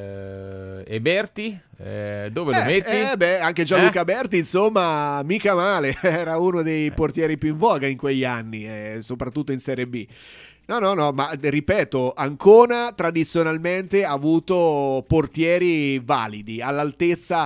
Eh, e Berti? Eh, dove lo Eh, metti? eh, beh, anche Gianluca Eh? Berti, insomma, mica male. Era uno dei portieri più in voga in quegli anni, eh, soprattutto in Serie B. No, no, no, ma ripeto, Ancona tradizionalmente ha avuto portieri validi, all'altezza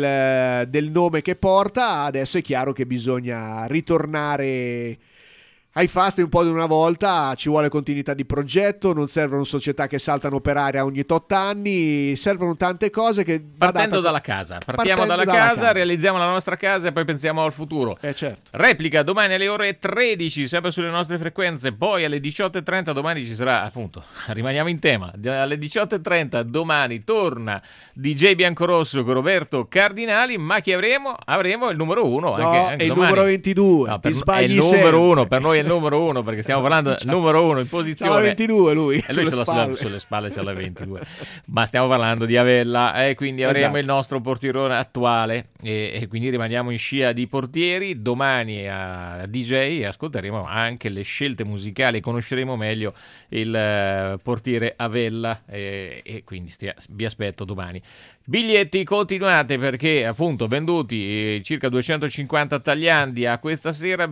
del, del nome che porta. Adesso è chiaro che bisogna ritornare Ai fasti un po' di una volta, ci vuole continuità di progetto, non servono società che saltano per aria ogni tot anni, servono tante cose che... Partendo dalla casa, partiamo Partendo dalla, dalla casa, casa. realizziamo la nostra casa e poi pensiamo al futuro. Eh certo. Replica domani alle ore tredici, sempre sulle nostre frequenze, poi alle diciotto e trenta domani ci sarà, appunto, rimaniamo in tema, alle diciotto e trenta domani torna D J Biancorosso con Roberto Cardinali, ma chi avremo? Avremo il numero uno. No, anche, anche è il domani. numero ventidue, No, ti per, è sbagli il numero sempre. uno, per noi è il numero uno, perché stiamo parlando del numero uno in posizione. C'ha la ventidue lui, E lui sulle ce l'ha spalle. sulle, sulle spalle, c'ha la ventidue. Ma stiamo parlando di Avella, e quindi avremo Esatto. il nostro portierone attuale, e, e quindi rimaniamo in scia di portieri. Domani a D J ascolteremo anche le scelte musicali, conosceremo meglio il eh, portiere Avella, e, e quindi stia, vi aspetto domani. Biglietti continuate, perché appunto venduti eh, circa duecentocinquanta tagliandi a questa sera,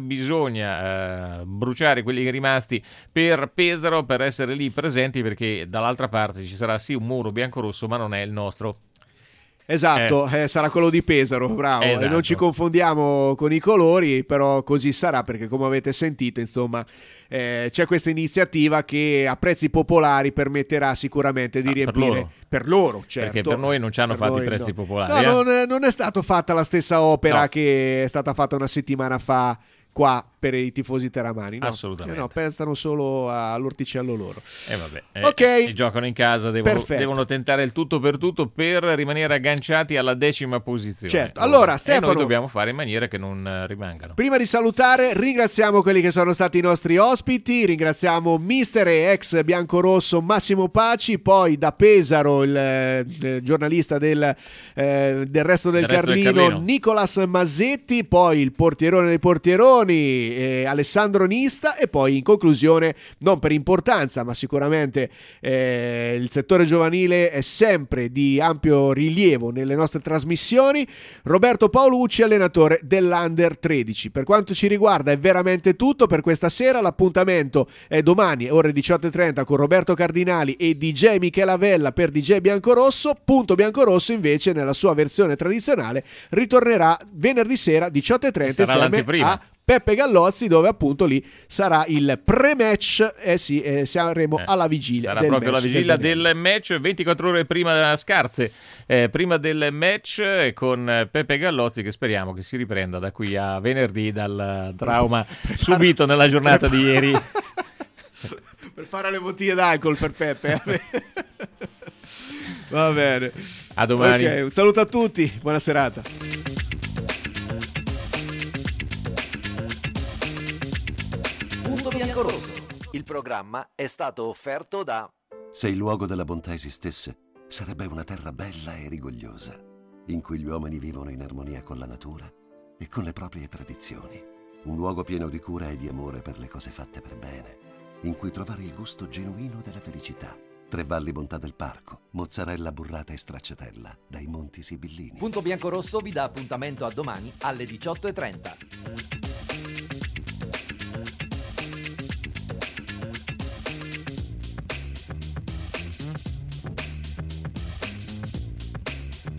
bisogna eh, bruciare quelli rimasti per Pesaro per essere lì presenti, perché dall'altra parte ci sarà sì un muro biancorosso, ma non è il nostro. Esatto, eh. Eh, sarà quello di Pesaro, bravo. Esatto. E non ci confondiamo con i colori, però così sarà, perché come avete sentito, insomma, eh, c'è questa iniziativa che a prezzi popolari permetterà sicuramente di Ah, per riempire loro. per loro, certo. Perché per noi non ci hanno Per fatto i noi prezzi no. popolari. No, eh? non, è, non è stata fatta la stessa opera No. che è stata fatta una settimana fa qua per i tifosi teramani, no? Assolutamente. Eh no, pensano solo all'orticello loro. E eh vabbè, eh, Ok. eh, giocano in casa, devono, Perfetto. devono tentare il tutto per tutto per rimanere agganciati alla decima posizione. Certo. Allora, E Stefano- noi dobbiamo fare in maniera che non eh, rimangano. Prima di salutare, ringraziamo quelli che sono stati i nostri ospiti, ringraziamo mister e ex biancorosso Massimo Paci, poi da Pesaro il eh, giornalista del, eh, del Resto del, Del Resto del Carlino, Carlino. Nicolas Masetti, poi il portierone dei portieroni eh, Alessandro Nista, e poi in conclusione, non per importanza ma sicuramente eh, il settore giovanile è sempre di ampio rilievo nelle nostre trasmissioni, Roberto Paolucci, allenatore dell'Under tredici. Per quanto ci riguarda è veramente tutto per questa sera, l'appuntamento è domani ore diciotto e trenta con Roberto Cardinali e D J Michele Avella per D J Biancorosso. Punto Biancorosso invece nella sua versione tradizionale ritornerà venerdì sera diciotto e trenta Sarà insieme l'anteprima. a Peppe Gallozzi, dove appunto lì sarà il pre-match, eh sì, eh, saremo Eh, alla vigilia Sarà del proprio la match vigilia del del match, ventiquattro ore prima scarse, eh, prima del match, eh, con eh, Peppe Gallozzi, che speriamo che si riprenda da qui a venerdì dal trauma subito nella giornata di ieri. per fare le bottiglie d'alcol per Peppe. Va bene. A domani. Ok, un saluto a tutti, buona serata. Punto Biancorosso. Il programma è stato offerto da... Se il luogo della bontà esistesse, sarebbe una terra bella e rigogliosa, in cui gli uomini vivono in armonia con la natura e con le proprie tradizioni. Un luogo pieno di cura e di amore per le cose fatte per bene, in cui trovare il gusto genuino della felicità. Tre Valli Bontà del Parco, mozzarella burrata e stracciatella dai Monti Sibillini. Punto Biancorosso vi dà appuntamento a domani alle diciotto e trenta.